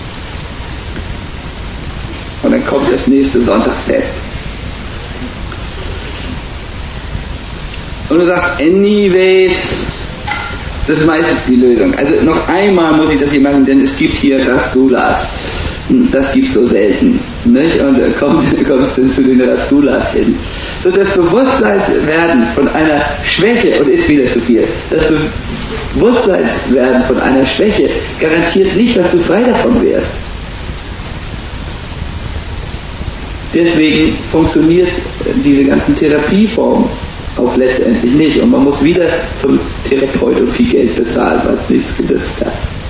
Und dann kommt das nächste Sonntagsfest. Und du sagst, anyways, das ist meistens die Lösung. Also noch einmal muss ich das hier machen, denn es gibt hier Rasgulas. Das gibt es so selten. Nicht? Und da kommt, kommst du zu den Rasgulas hin. So, das Bewusstseinswerden von einer Schwäche, und ist wieder zu viel, das Bewusstseinswerden von einer Schwäche garantiert nicht, dass du frei davon wärst. Deswegen funktioniert diese ganzen Therapieformen auch letztendlich nicht. Und man muss wieder zum Therapeut und viel Geld bezahlen, weil es nichts genützt hat.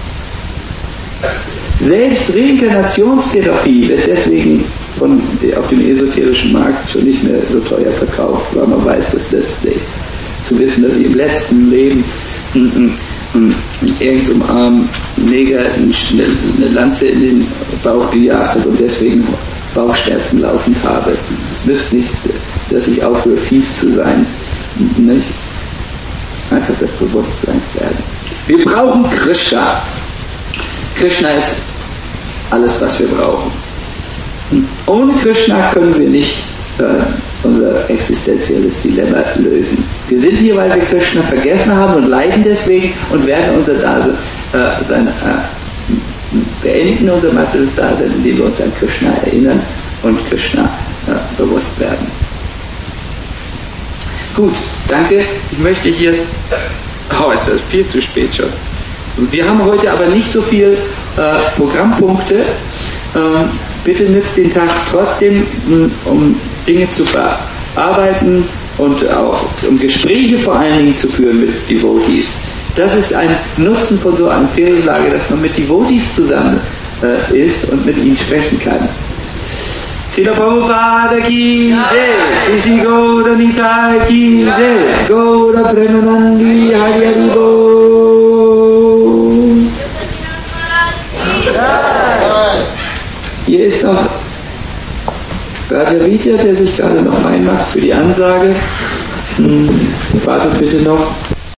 Selbst Reinkarnationstherapie wird deswegen von, auf dem esoterischen Markt schon nicht mehr so teuer verkauft, weil man weiß, das nützt nichts. Zu wissen, dass ich im letzten Leben irgendeinem armen Neger eine Lanze in den Bauch gejagt habe und deswegen Bauchschmerzen laufend habe. Es nützt nichts, dass ich aufhöre, fies zu sein. Nicht? Einfach das Bewusstseinswerden. Wir brauchen Krishna. Krishna ist alles, was wir brauchen. Ohne Krishna können wir nicht äh, unser existenzielles Dilemma lösen. Wir sind hier, weil wir Krishna vergessen haben und leiden deswegen und werden unser Dasein, äh, sein, äh, beenden unser materielles Dasein, indem wir uns an Krishna erinnern und Krishna äh, bewusst werden. Gut, danke. Ich möchte hier... Oh, ist das viel zu spät schon. Wir haben heute aber nicht so viel äh, Programmpunkte. Ähm, bitte nützt den Tag trotzdem, um Dinge zu verarbeiten und auch um Gespräche vor allen Dingen zu führen mit Devotees. Das ist ein Nutzen von so einer Ferienlage, dass man mit Devotees zusammen äh, ist und mit ihnen sprechen kann. Srila Prabhupada ki jai, Sisi Gaura Nitai ki jai, Gaura Premanandi Hari Hari Bol. Hier ist noch Raja Vidya, der sich gerade noch einmacht für die Ansage. Hm, wartet bitte noch.